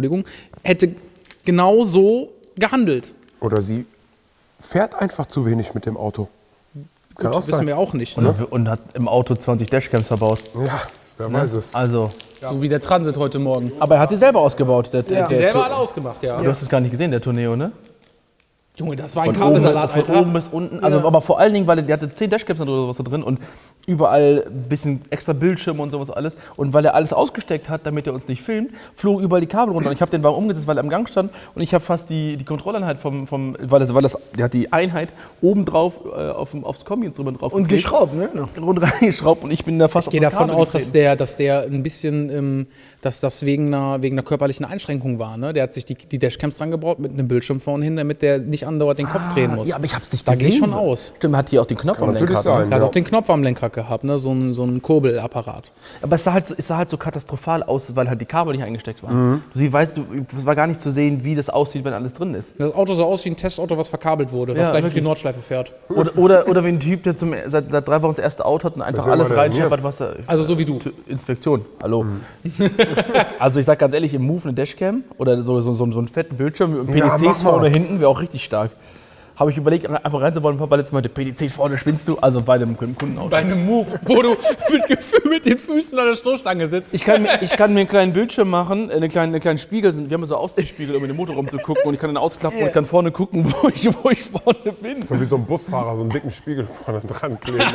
hätte genau so gehandelt. Oder sie fährt einfach zu wenig mit dem Auto. Kann Gut, auch wissen sein. wir auch nicht. Und hat im Auto 20 Dashcams verbaut. Ja, wer weiß es. Also, So wie der Transit heute Morgen. aber er hat sie selber ausgebaut. Ja. Die selber alle ausgemacht, ja. Du hast es gar nicht gesehen, der Tourneo, ne? Junge, das war ein Von Kabelsalat, von Alter. oben bis unten. Also, aber vor allen Dingen, weil die hatte 10 Dashcams oder sowas da drin und überall ein bisschen extra Bildschirme und sowas alles. Und weil er alles ausgesteckt hat, damit er uns nicht filmt, flogen überall die Kabel runter. Und ich habe den Wagen umgesetzt, weil er am Gang stand. Und ich habe fast die Kontrolleinheit der hat die Einheit oben drauf aufs Kombi-Instrument drauf Und geschraubt, ne? und reingeschraubt. Und ich bin da fast Ich gehe auf das davon Kabel aus, getreten. dass der ein bisschen, dass das wegen einer körperlichen Einschränkung war. Ne? Der hat sich die Dashcams dran gebaut mit einem Bildschirm vorne hin, damit der nicht andauernd den Kopf drehen muss. Ja, aber ich hab's nicht Da gesehen. gehe ich von aus. Stimmt, hat hier auch den Knopf am Natürlich Lenkrad. sein. Ne? Er hat Ja. auch den Knopf am Lenkrad gehabt, ne? so ein Kurbelapparat. Aber es sah halt so katastrophal aus, weil halt die Kabel nicht eingesteckt waren. Es war gar nicht zu sehen, wie das aussieht, wenn alles drin ist. Das Auto sah aus wie ein Testauto, was verkabelt wurde, was Ja, gleich durch die wirklich. Nordschleife fährt. Oder wie ein Typ, der seit 3 Wochen das erste Auto hat und einfach will alles man denn reinscheppert, was er... Also so wie du. Inspektion, hallo. Also ich sag ganz ehrlich, im Move eine Dashcam oder so einen fetten Bildschirm mit Ja, PDCs mach mal. vorne, hinten, wäre auch richtig stark. Habe ich überlegt, einfach reinzubauen, Papa, letztes Mal, der PDC vorne, spinnst du? Also bei dem Kundenauto. Bei einem Move, wo du mit Gefühl mit den Füßen an der Stoßstange sitzt. Ich kann mir einen kleinen Bildschirm machen, einen kleinen Spiegel. Wir haben so Außenspiegel, um in den Motorraum zu gucken. Und ich kann den ausklappen und kann vorne gucken, wo ich vorne bin. So wie so ein Busfahrer, so einen dicken Spiegel vorne dran kleben.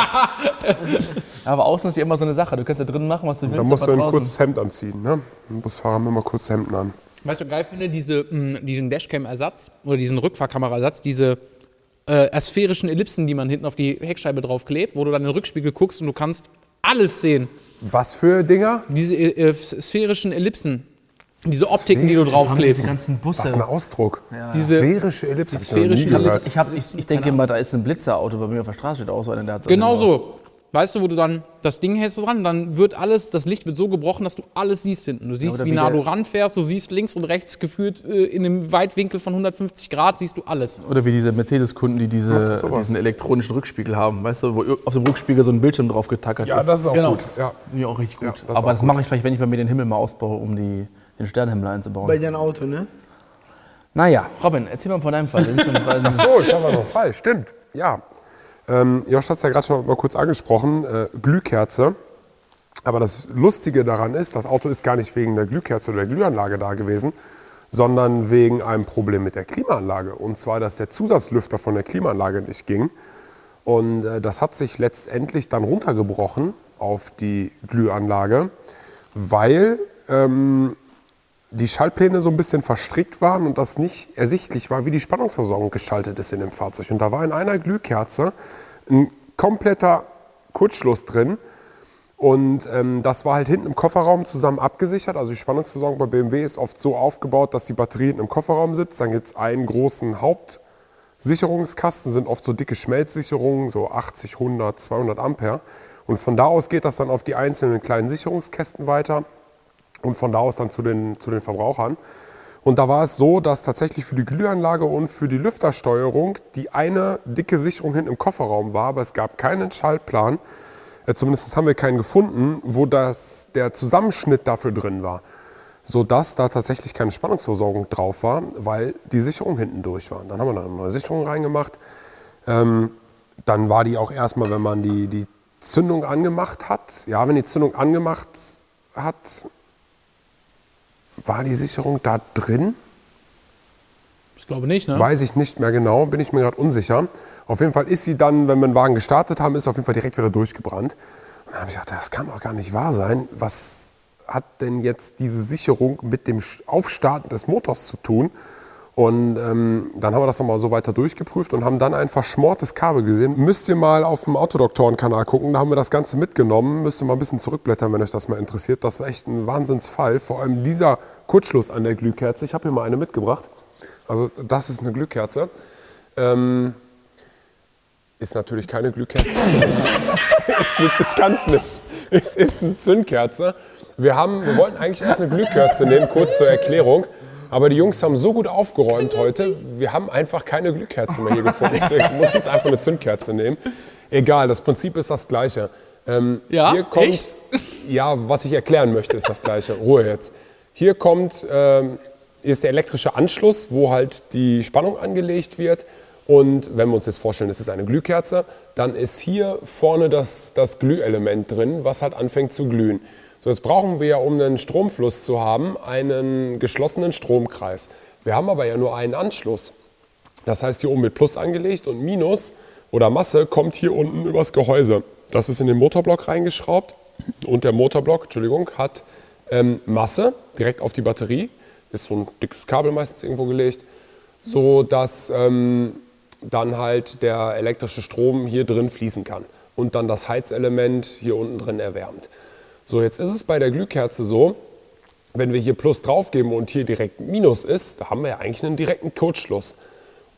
Aber außen ist ja immer so eine Sache. Du kannst ja drin machen, was du willst. Da musst du aber ein draußen- kurzes Hemd anziehen. Ne? Ein Busfahrer hat immer kurze Hemden an. Weißt du, geil finde, diesen Dashcam-Ersatz oder diesen Rückfahrkamera-Ersatz, diese sphärischen Ellipsen, die man hinten auf die Heckscheibe draufklebt, wo du dann in den Rückspiegel guckst und du kannst alles sehen. Was für Dinger? Diese sphärischen Ellipsen, diese Optiken, die du draufklebst. Die ganzen Busse. Was ein Ausdruck. Diese Sphärische Ellipse. die sphärischen Ich denke immer, da ist ein Blitzerauto, bei mir auf der Straße steht auch so einer, der hat so Genau eine- so. Weißt du, wo du dann das Ding hältst du dran, dann wird das Licht wird so gebrochen, dass du alles siehst hinten. Du siehst, oder wie wie nah der- du ranfährst, du siehst links und rechts gefühlt in einem Weitwinkel von 150 Grad, siehst du alles. Oder wie diese Mercedes-Kunden, die sowas? diesen elektronischen Rückspiegel haben, weißt du, wo auf dem Rückspiegel so ein Bildschirm drauf getackert Ja, ist. das ist auch Genau. gut. Ja. Finde ich auch richtig gut. Ja, das ist Aber auch das mache ich vielleicht, wenn ich bei mir den Himmel mal ausbaue, um den Sternenhimmel einzubauen. Bei deinem Auto, ne? Naja, Robin, erzähl mal von deinem Fall. Ach so, ich habe aber noch falsch. Stimmt. Ja. Josh hat es ja gerade schon mal kurz angesprochen. Glühkerze. Aber das Lustige daran ist, das Auto ist gar nicht wegen der Glühkerze oder der Glühanlage da gewesen, sondern wegen einem Problem mit der Klimaanlage. Und zwar, dass der Zusatzlüfter von der Klimaanlage nicht ging. Und das hat sich letztendlich dann runtergebrochen auf die Glühanlage, weil die Schaltpläne so ein bisschen verstrickt waren und das nicht ersichtlich war, wie die Spannungsversorgung geschaltet ist in dem Fahrzeug. Und da war in einer Glühkerze ein kompletter Kurzschluss drin. Und das war halt hinten im Kofferraum zusammen abgesichert. Also die Spannungsversorgung bei BMW ist oft so aufgebaut, dass die Batterie hinten im Kofferraum sitzt. Dann gibt es einen großen Hauptsicherungskasten, sind oft so dicke Schmelzsicherungen, so 80, 100, 200 Ampere. Und von da aus geht das dann auf die einzelnen kleinen Sicherungskästen weiter. Und von da aus dann zu den Verbrauchern. Und da war es so, dass tatsächlich für die Glühanlage und für die Lüftersteuerung die eine dicke Sicherung hinten im Kofferraum war, aber es gab keinen Schaltplan, zumindest haben wir keinen gefunden, wo der Zusammenschnitt dafür drin war. Sodass da tatsächlich keine Spannungsversorgung drauf war, weil die Sicherung hinten durch war. Dann haben wir da eine neue Sicherung reingemacht. Dann war die auch erstmal, wenn man die Zündung angemacht hat, ja, wenn die Zündung angemacht hat, war die Sicherung da drin? Ich glaube nicht, ne? Weiß ich nicht mehr genau, bin ich mir gerade unsicher. Auf jeden Fall ist sie dann, wenn wir den Wagen gestartet haben, ist sie auf jeden Fall direkt wieder durchgebrannt. Und dann habe ich gedacht, das kann doch gar nicht wahr sein. Was hat denn jetzt diese Sicherung mit dem Aufstarten des Motors zu tun? Und dann haben wir das nochmal so weiter durchgeprüft und haben dann ein verschmortes Kabel gesehen. Müsst ihr mal auf dem Autodoktoren-Kanal gucken, da haben wir das Ganze mitgenommen. Müsst ihr mal ein bisschen zurückblättern, wenn euch das mal interessiert. Das war echt ein Wahnsinnsfall. Vor allem dieser Kurzschluss an der Glühkerze. Ich habe hier mal eine mitgebracht. Also das ist eine Glühkerze. Ist natürlich keine Glühkerze. Ich kann es nicht. Es ist eine Zündkerze. Wir wollten eigentlich erst eine Glühkerze nehmen, kurz zur Erklärung. Aber die Jungs haben so gut aufgeräumt heute, wir haben einfach keine Glühkerze mehr hier gefunden. Deswegen muss ich jetzt einfach eine Zündkerze nehmen. Egal, das Prinzip ist das Gleiche. Ja, hier kommt, echt? Ja, was ich erklären möchte, ist das Gleiche. Ruhe jetzt. Hier ist der elektrische Anschluss, wo halt die Spannung angelegt wird. Und wenn wir uns jetzt vorstellen, es ist eine Glühkerze, dann ist hier vorne das Glühelement drin, was halt anfängt zu glühen. So, jetzt brauchen wir ja, um einen Stromfluss zu haben, einen geschlossenen Stromkreis. Wir haben aber ja nur einen Anschluss. Das heißt, hier oben wird Plus angelegt und Minus oder Masse kommt hier unten übers Gehäuse. Das ist in den Motorblock reingeschraubt und der Motorblock, hat Masse direkt auf die Batterie. Ist so ein dickes Kabel meistens irgendwo gelegt, so dass dann halt der elektrische Strom hier drin fließen kann und dann das Heizelement hier unten drin erwärmt. So, jetzt ist es bei der Glühkerze so, wenn wir hier Plus draufgeben und hier direkt Minus ist, da haben wir ja eigentlich einen direkten Kurzschluss.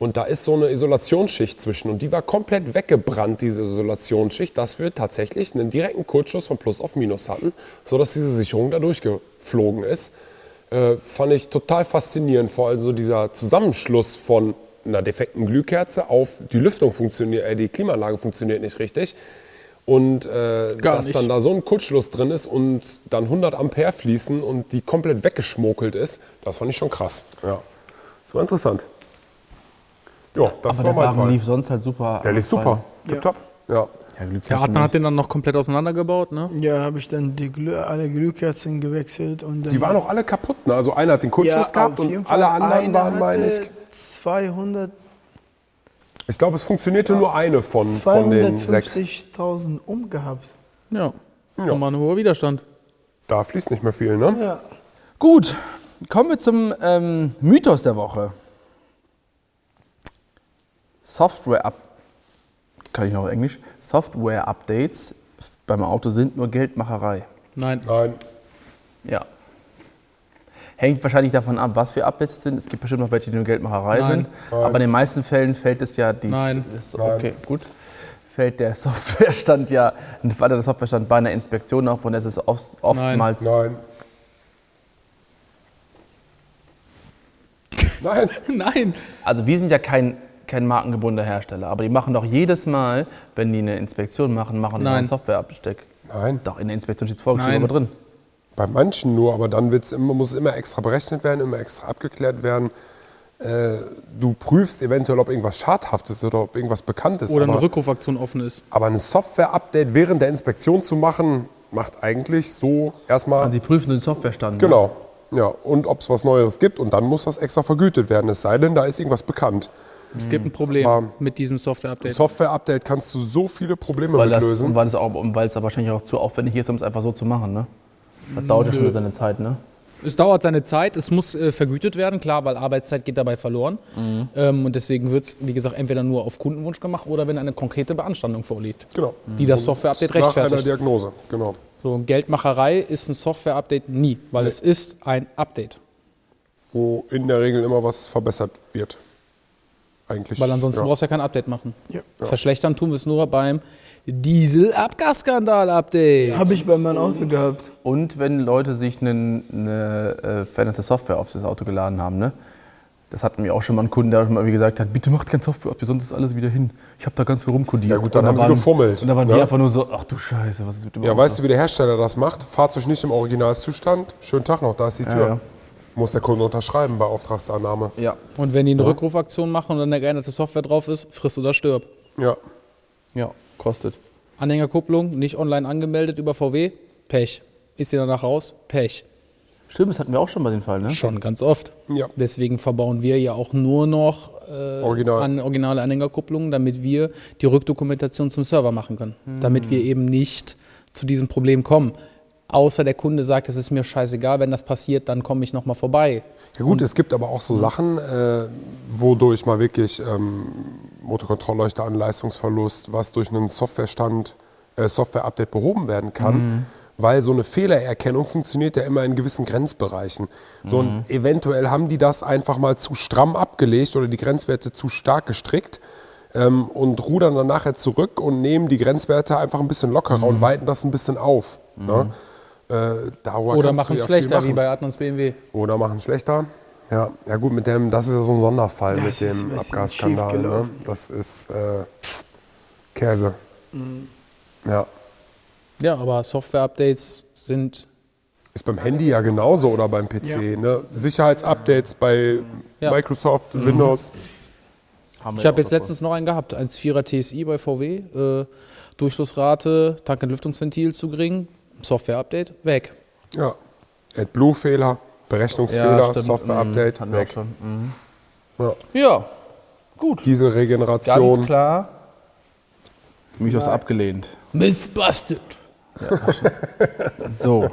Und da ist so eine Isolationsschicht zwischen. Und die war komplett weggebrannt, diese Isolationsschicht, dass wir tatsächlich einen direkten Kurzschluss von Plus auf Minus hatten, sodass diese Sicherung da durchgeflogen ist. Fand ich total faszinierend, vor allem so dieser Zusammenschluss von einer defekten Glühkerze auf die Lüftung funktioniert, die Klimaanlage funktioniert nicht richtig. Und dass dann da so ein Kurzschluss drin ist und dann 100 Ampere fließen und die komplett weggeschmuggelt ist, das fand ich schon krass. Ja, das war interessant. Ja, das Aber war der mein Wagen Fall. lief sonst halt super. Der lief super. Tipptopp. Ja. Der Adner hat den dann noch komplett auseinandergebaut, ne? Ja, habe ich dann alle Glühkerzen gewechselt. Und dann Die waren auch alle kaputt. Ne? Also einer hat den Kurzschluss gehabt auf jeden und Fall. alle anderen Einer waren, meine ich. hatte 200, Ich glaube, es funktionierte nur eine von den 6. 250.000 umgehabt. Ja. Schon mal ein hoher Widerstand. Da fließt nicht mehr viel, ne? Ja. Gut, kommen wir zum Mythos der Woche. Kann ich noch Englisch? Software-Updates beim Auto sind nur Geldmacherei. Nein. Nein. Ja. Hängt wahrscheinlich davon ab, was für Updates es sind. Es gibt bestimmt noch welche, die nur Geldmacherei Nein. sind. Aber in den meisten Fällen fällt es ja Nein. Okay, gut. Fällt der Softwarestand bei einer Inspektion auf und es ist oftmals. Nein. Nein. Nein. Also wir sind ja kein markengebundener Hersteller, aber die machen doch jedes Mal, wenn die eine Inspektion machen die noch ein Software-Update. Nein. Doch, in der Inspektion steht es vorgeschrieben, Nein. aber drin. Bei manchen nur, aber dann muss es immer extra berechnet werden, immer extra abgeklärt werden. Du prüfst eventuell, ob irgendwas schadhaft ist oder ob irgendwas bekannt ist. Oder aber, eine Rückrufaktion offen ist. aber ein Software-Update während der Inspektion zu machen, macht eigentlich so erstmal. Also die prüfen den Softwarestand. Genau. Ja, und ob es was Neues gibt und dann muss das extra vergütet werden. Es sei denn, da ist irgendwas bekannt. Es gibt ein Problem Aber mit diesem Software-Update. Software-Update kannst du so viele Probleme Weil mit es lösen. wahrscheinlich auch zu aufwendig ist, um es einfach so zu machen, ne? Das dauert ja schon wieder seine Zeit, ne? Es dauert seine Zeit, es muss vergütet werden, klar, weil Arbeitszeit geht dabei verloren. Und deswegen wird es, wie gesagt, entweder nur auf Kundenwunsch gemacht oder wenn eine konkrete Beanstandung vorliegt, Genau. die das Software-Update Nach einer rechtfertigt. Diagnose, genau. So, Geldmacherei ist ein Software-Update nie, weil es ist ein Update. Wo in der Regel immer was verbessert wird. Eigentlich. Weil ansonsten ja. brauchst du ja kein Update machen. Ja. Verschlechtern tun wir es nur beim Diesel-Abgasskandal-Update. Habe ich bei meinem Auto gehabt. Und wenn Leute sich eine veränderte Software auf das Auto geladen haben, ne? Das hatten wir auch schon mal einen Kunden, der mal gesagt hat, bitte macht kein Software-Update, sonst ist alles wieder hin. Ich habe da ganz viel rumkodiert. Ja gut, dann Und haben sie gefummelt. Und da waren ne? wir einfach nur so, ach du Scheiße, was ist mit dem Ja, Auto? weißt du, wie der Hersteller das macht? Fahrzeug nicht im Originalzustand. Schönen Tag noch, da ist die Tür. ja. Muss der Kunde unterschreiben bei Auftragsannahme. Ja. Und wenn die eine Rückrufaktion machen und dann eine geänderte Software drauf ist, frisst oder stirb. Ja. Ja, kostet. Anhängerkupplung, nicht online angemeldet über VW, Pech. Ist die danach raus? Pech. Stimmt, das hatten wir auch schon bei den Fall, ne? Schon ganz oft. Ja. Deswegen verbauen wir ja auch nur noch originale Anhängerkupplungen, damit wir die Rückdokumentation zum Server machen können. Damit wir eben nicht zu diesem Problem kommen. Außer der Kunde sagt, es ist mir scheißegal, wenn das passiert, dann komme ich nochmal vorbei. Ja gut, es gibt aber auch so Sachen, wodurch mal wirklich Motorkontrollleuchter an Leistungsverlust, was durch einen Software-Update behoben werden kann. Weil so eine Fehlererkennung funktioniert ja immer in gewissen Grenzbereichen. So, und eventuell haben die das einfach mal zu stramm abgelegt oder die Grenzwerte zu stark gestrickt und rudern dann nachher zurück und nehmen die Grenzwerte einfach ein bisschen lockerer und weiten das ein bisschen auf. Ne? Oder machen es schlechter, wie bei Adnans BMW. Oder machen schlechter. Ja, ja gut, das ist ja so ein Sonderfall Das mit ist dem ein bisschen Abgasskandal. Ne? schiefgelaufen. Das ist Käse. Ja. Ja, aber Software-Updates sind Ist beim Handy ja genauso oder beim PC. Ne? Sicherheitsupdates bei Microsoft, Windows. Ich habe jetzt letztens noch einen gehabt, 1,4er TSI bei VW, Durchflussrate, Tank-Entlüftungsventil zu gering, Software-Update, weg. Ja. AdBlue-Fehler, Berechnungsfehler, stimmt. Software-Update, Hatten wir auch weg. schon. Ja. Ja, gut. Dieselregeneration. Ganz klar. Mythos abgelehnt. Mythbusted. So.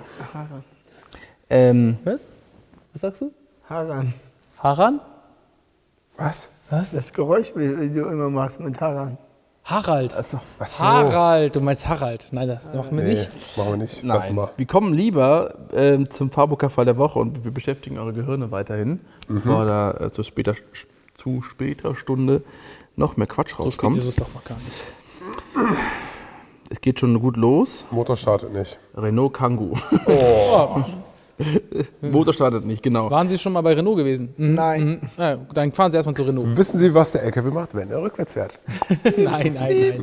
Was? Was sagst du? Haran. Haran? Was? Das Geräusch, wie du immer machst mit Haran. Harald. Ach so. Harald, du meinst Harald. Nein, das machen wir Nee, nicht. machen wir nicht. Lass Nein. mal. Wir kommen lieber zum Fahrburger Fall der Woche und wir beschäftigen eure Gehirne weiterhin, bevor da zu zu später Stunde noch mehr Quatsch So spät rauskommt. ist es doch mal gar nicht. Es geht schon gut los. Motor startet nicht. Renault Kangoo. Oh. Motor startet nicht, genau. Waren Sie schon mal bei Renault gewesen? Nein. Ja, dann fahren Sie erstmal zu Renault. Wissen Sie, was der LKW macht, wenn er rückwärts fährt? Nein.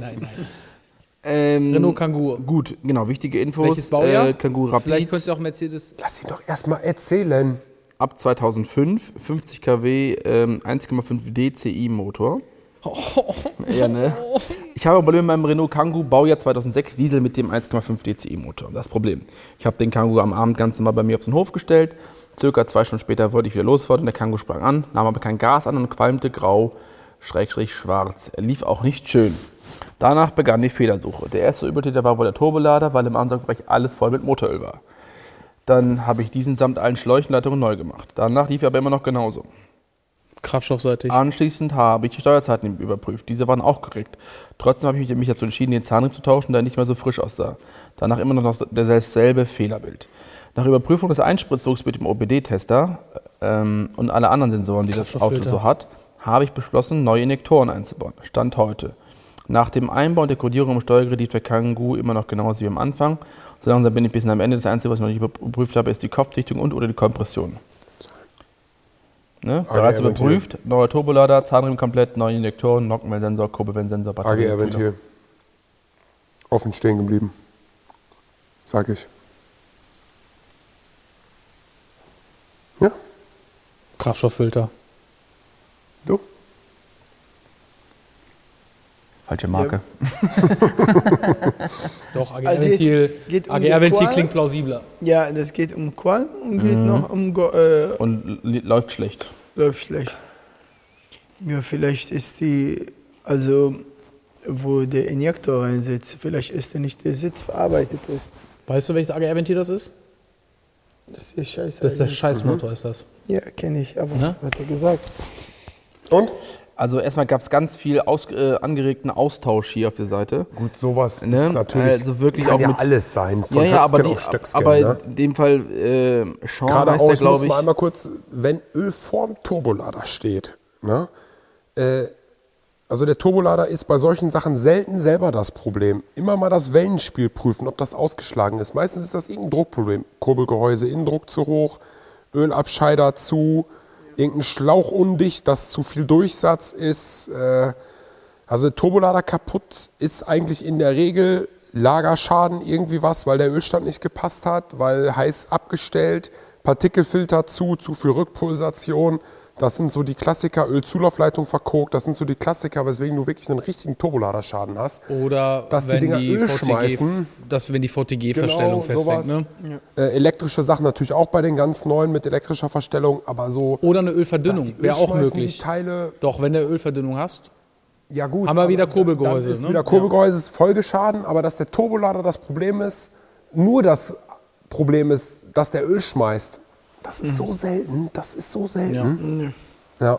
Renault Kangoo. Gut, genau, wichtige Infos. Welches Baujahr? Kangoo Rapid. Vielleicht könnte auch Mercedes. Lass ihn doch erstmal erzählen. Ab 2005, 50 kW, 1,5 DCI Motor. Ja, ne? Ich habe ein Problem mit meinem Renault Kangoo, Baujahr 2006, Diesel mit dem 1,5 DCI Motor. Das Problem. Ich habe den Kangoo am Abend ganz normal bei mir auf den Hof gestellt. Circa 2 Stunden später wollte ich wieder losfahren und der Kangoo sprang an, nahm aber kein Gas an und qualmte grau, schwarz. Er lief auch nicht schön. Danach begann die Fehlersuche. Der erste Übeltäter war wohl der Turbolader, weil im Ansaugbereich alles voll mit Motoröl war. Dann habe ich diesen samt allen Schläuchenleitungen neu gemacht. Danach lief er aber immer noch genauso. Kraftstoffseitig. Anschließend habe ich die Steuerzeiten überprüft. Diese waren auch korrekt. Trotzdem habe ich mich dazu entschieden, den Zahnriemen zu tauschen, da er nicht mehr so frisch aussah. Danach immer noch dasselbe Fehlerbild. Nach Überprüfung des Einspritzdrucks mit dem OBD-Tester und alle anderen Sensoren, die das Auto so hat, habe ich beschlossen, neue Injektoren einzubauen. Stand heute. Nach dem Einbau und der Kodierung im Steuergerät lief der Kangoo immer noch genauso wie am Anfang. So langsam bin ich bis am Ende. Das Einzige, was ich noch nicht überprüft habe, ist die Kopfdichtung und/oder die Kompression. Ne? Bereits überprüft, neuer Turbolader, Zahnriemen komplett, neue Injektoren, Nockenwellensensor, Kurbelwellensensor, Batterie. AGR-Ventil. Offen stehen geblieben. Sag ich. Ja, Kraftstofffilter. du? Falsche Marke. Doch, Also AGR-Ventil. geht um AGR-Ventil die Qual. klingt plausibler. Ja, das geht um Qualm und geht noch um Und läuft schlecht. läuft schlecht. Ja, vielleicht ist die, also wo der Injektor reinsetzt, vielleicht ist der nicht der Sitz verarbeitet ist. Weißt du, welches AGR-Ventil das ist? Das ist ja scheiße. Das ist der Scheißmotor, ist das. Ja, kenne ich, aber Ne? was hat er gesagt? Und? Also erstmal gab es ganz viel angeregten Austausch hier auf der Seite. Gut, sowas Ne? ist natürlich, Also wirklich kann auch ja mit- alles sein, von Ja, aber, Höcksken auf Stöcksken. aber ne? in dem Fall Sean Gerade heißt der, aus, muss glaube ich. man einmal kurz, wenn Öl vorm Turbolader steht, ne? Also der Turbolader ist bei solchen Sachen selten selber das Problem. Immer mal das Wellenspiel prüfen, ob das ausgeschlagen ist. Meistens ist das irgendein Druckproblem. Kurbelgehäuse, Innendruck zu hoch, Ölabscheider zu, irgendein Schlauch undicht, dass zu viel Durchsatz ist. Also der Turbolader kaputt ist eigentlich in der Regel Lagerschaden irgendwie was, weil der Ölstand nicht gepasst hat, weil heiß abgestellt, Partikelfilter zu viel Rückpulsation. Das sind so die Klassiker, Ölzulaufleitung verkokt, das sind so die Klassiker, weswegen du wirklich einen richtigen Turboladerschaden hast. Oder Dass die wenn Dinger die Öl VTG, schmeißen. wenn die VTG-Verstellung Genau, festhängt. sowas. Ne? Elektrische Sachen natürlich auch bei den ganz neuen mit elektrischer Verstellung, aber so, Oder eine dass Ölverdünnung, die wäre auch Ölschmeißen, möglich. Die Teile, Doch, wenn du Ölverdünnung hast. ja gut. Haben wir aber wieder Kurbelgehäuse, Dann ist ne? wieder Kurbelgehäuse, ist Folgeschaden, aber dass der Turbolader das Problem ist, nur das Problem ist, dass der Öl schmeißt. Das ist so selten, das ist so selten. Ja.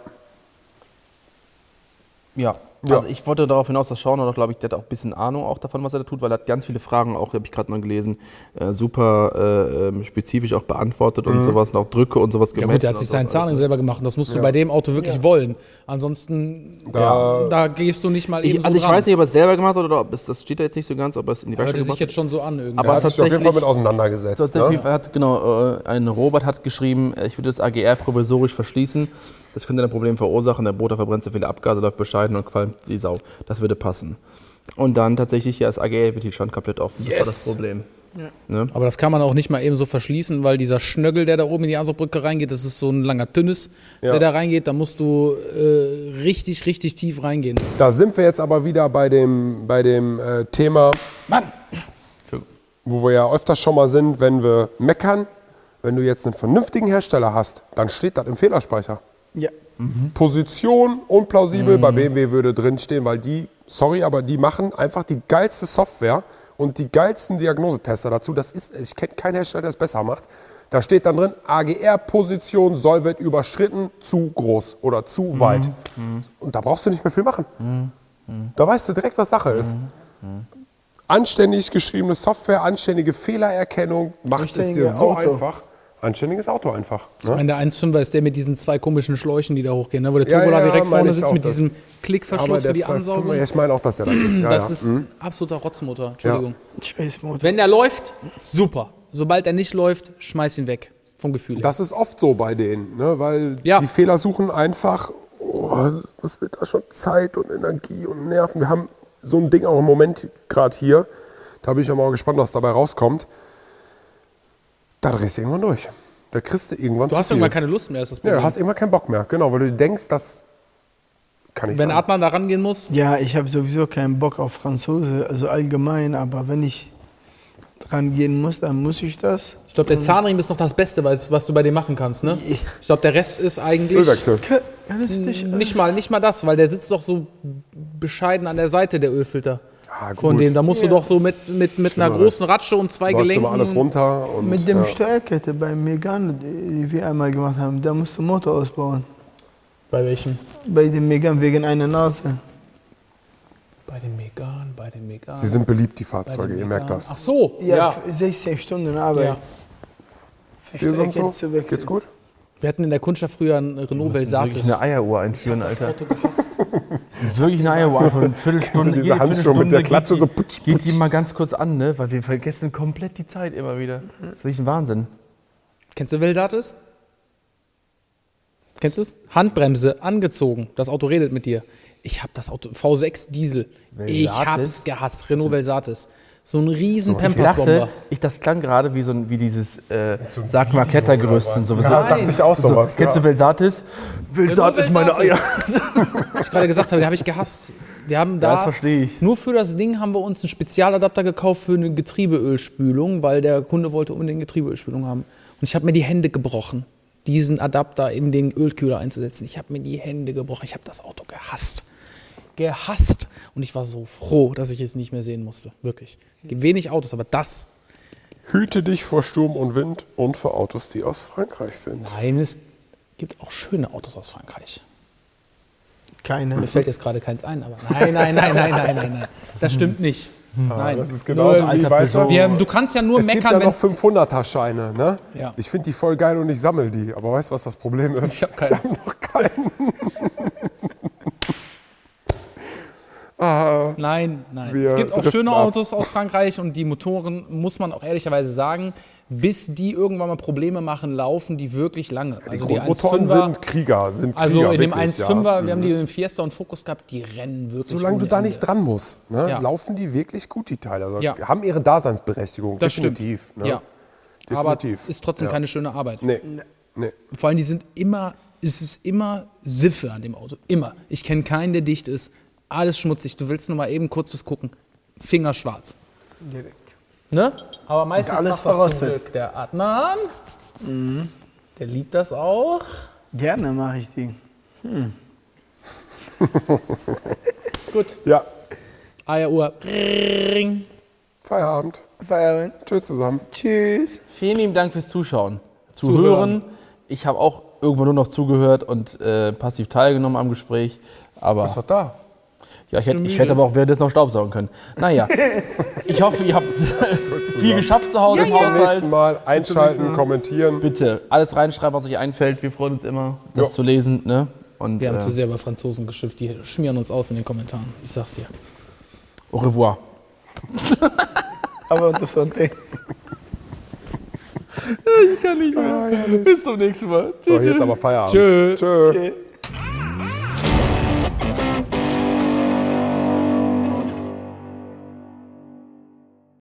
Ja, Ja. also ich wollte darauf hinaus, dass Sean hat, glaube ich, der hat auch ein bisschen Ahnung auch davon, was er da tut, weil er hat ganz viele Fragen, auch habe ich gerade mal gelesen, super spezifisch auch beantwortet und sowas, und auch Drücke und sowas Ja gemessen. gut, der hat sich und seinen sowas alles, Zahnriemen ne? selber gemacht und das musst du bei dem Auto wirklich wollen. Ansonsten, da gehst du nicht mal eben so Also ich dran. weiß nicht, ob er es selber gemacht hat oder ob es, das steht da jetzt nicht so ganz, ob er es in die Hört Werkstatt sich gemacht jetzt schon so an irgendwie. Aber Er es hat sich auf jeden Fall tatsächlich- mit auseinandergesetzt. Tatsächlich Ne? hat, genau, ein Robert hat geschrieben, ich würde das AGR provisorisch verschließen. Das könnte ein Problem verursachen. Der Motor verbrennt zu viele Abgase, läuft bescheiden und qualmt die Sau. Das würde passen. Und dann tatsächlich, ja, das AGR-Ventil stand komplett offen. Das war das Problem. Ne? Aber das kann man auch nicht mal eben so verschließen, weil dieser Schnöggel, der da oben in die Ansaugbrücke reingeht, das ist so ein langer Tünnes, der da reingeht. Da musst du richtig, richtig tief reingehen. Da sind wir jetzt aber wieder bei dem Thema, wo wir ja öfters schon mal sind, wenn wir meckern. Wenn du jetzt einen vernünftigen Hersteller hast, dann steht das im Fehlerspeicher. Ja. Position unplausibel, bei BMW würde drinstehen, weil die, sorry, aber die machen einfach die geilste Software und die geilsten Diagnosetester dazu. Ich kenne keinen Hersteller, der es besser macht. Da steht dann drin, AGR-Position wird überschritten, zu groß oder zu weit. Und da brauchst du nicht mehr viel machen. Da weißt du direkt, was Sache ist. Anständig geschriebene Software, anständige Fehlererkennung, macht es dir Richtige so Auto. einfach. anständiges Auto einfach. Ich meine, der 1.5er ist der mit diesen 2 komischen Schläuchen, die da hochgehen, ne? Wo der Turbo Ja, direkt meine vorne ich sitzt auch, mit das. diesem Klickverschluss für die 2.5er, Ansaugung. ja, ich meine auch, dass der das ist. Ja, Das ja. ist absoluter Rotzmotor. Entschuldigung. Space Motor. Wenn der läuft, super. Sobald er nicht läuft, schmeiß ihn weg. Vom Gefühl her. Das ist oft so bei denen, ne? Weil Ja. die Fehler suchen einfach, was wird da schon Zeit und Energie und Nerven. Wir haben so ein Ding auch im Moment gerade hier. Da bin ich auch mal gespannt, was dabei rauskommt. Da drehst du irgendwann durch. Da kriegst du irgendwann Du hast irgendwann keine Lust mehr, ist das Ja, Problem. du hast irgendwann keinen Bock mehr. Genau, weil du denkst, das kann ich Wenn sein. Adnan da rangehen muss, Ja, ich habe sowieso keinen Bock auf Franzose, also allgemein, aber wenn ich dran gehen muss, dann muss ich das. ich glaube, der Zahnriemen ist noch das Beste, was du bei dem machen kannst, ne? Ja. Ich glaube, der Rest ist eigentlich Ölwechsel. Alles nicht. nicht mal das, weil der sitzt doch so bescheiden an der Seite, der Ölfilter. Ah, gut. Von denen. Da musst du Ja. doch so mit einer Schlimmeres. großen Ratsche und 2 Läuft Gelenken. immer alles runter. Und, Mit dem ja. Steuerkette bei Megane, die wir einmal gemacht haben, da musst du Motor ausbauen. Bei welchem? Bei dem Megane wegen einer Nase. Bei dem Megane. Sie sind beliebt, die Fahrzeuge, ihr merkt das. Ach so, ja. 16 Stunden Arbeit. Ja. Für Dir sonst Steuerkette zu wechseln. Geht's gut? Wir hatten in der Kundschaft früher einen Renault Wirklich Velsatis. eine Eieruhr einführen, Das Alter. Auto gehasst. Das ist wirklich eine Eieruhr. Einfach eine Viertelstunde. diese Jede Handschuhe mit der Viertelstunde Klatsche geht so die- putsch, Geht putsch. die mal ganz kurz an, ne? Weil wir vergessen komplett die Zeit immer wieder. Das ist wirklich ein Wahnsinn. Kennst du Velsatis? Kennst du es? Handbremse angezogen. Das Auto redet mit dir. Ich habe das Auto, V6 Diesel. Ich Velsatis? hab's gehasst. Renault Velsatis. So ein riesen Ich dachte, Pampers-Bomber. das klang gerade wie dieses, sag mal, Klettergerüst und sowas. Ja, dachte ich auch sowas. Kennst du Velsatis? Velsatis meine Eier. Was ich gerade gesagt habe, den habe ich gehasst. Wir haben da Das verstehe ich. nur für das Ding haben wir uns einen Spezialadapter gekauft für eine Getriebeölspülung, weil der Kunde wollte unbedingt Getriebeölspülung haben. Und ich habe mir die Hände gebrochen, diesen Adapter in den Ölkühler einzusetzen. Ich habe mir die Hände gebrochen. Ich habe das Auto gehasst. Gehasst. Und ich war so froh, dass ich es nicht mehr sehen musste. Wirklich. Es gibt wenig Autos, aber das. Hüte dich vor Sturm und Wind und vor Autos, die aus Frankreich sind. Nein, es gibt auch schöne Autos aus Frankreich. Keine. Mir fällt jetzt gerade keins ein, aber nein. Das stimmt nicht. Nein. Das ist genauso Nur- wie, weißt du, Du kannst ja nur es gibt meckern, ja noch wenn 500er-Scheine, ne? Ja. Ich finde die voll geil und ich sammle die. Aber weißt du, was das Problem ist? Ich hab keinen. Ich hab noch keinen. Ah, Nein. Wir Es gibt auch driften schöne ab. Autos aus Frankreich und die Motoren, muss man auch ehrlicherweise sagen, bis die irgendwann mal Probleme machen, laufen die wirklich lange. die Grundmotoren sind Krieger, Also in dem wirklich, 1.5er, wir haben die in Fiesta und Focus gehabt, die rennen wirklich. Solange du ohne da Ende. nicht dran musst, ne, Ja. laufen die wirklich gut, die Teile. Also Ja. haben ihre Daseinsberechtigung, Das stimmt. definitiv. Ne? Ja. Aber Definitiv. ist trotzdem Ja. keine schöne Arbeit. Nee. Vor allem, es ist immer Siffe an dem Auto. Immer. Ich kenne keinen, der dicht ist. Alles schmutzig. Du willst nur mal eben kurz was gucken. Finger schwarz. Direkt. Ne? Aber meistens Und alles macht das zum verrostet. Glück der Adnan. Der liebt das auch. Gerne mache ich die. Gut. Ja, Eieruhr. Ring. Feierabend. Feierabend. Tschüss zusammen. Tschüss. Vielen lieben Dank fürs Zuschauen. Zuhören. Ich habe auch irgendwann nur noch zugehört und passiv teilgenommen am Gespräch. Aber Ist doch da. ja, ich hätte aber auch währenddessen noch Staubsaugen können. Naja, ich hoffe, ihr habt viel geschafft zu Hause im Bis zum nächsten Haushalt. Mal einschalten, kommentieren. Bitte alles reinschreiben, was euch einfällt. Wir freuen uns immer, das Ja. zu lesen. Ne? Und Wir haben zu sehr bei Franzosen geschimpft. Die schmieren uns aus in den Kommentaren. Ich sag's dir. au revoir. Aber das war der. Bis zum nächsten Mal. So, jetzt aber Feierabend. Tschö. Tschö. Tschüss.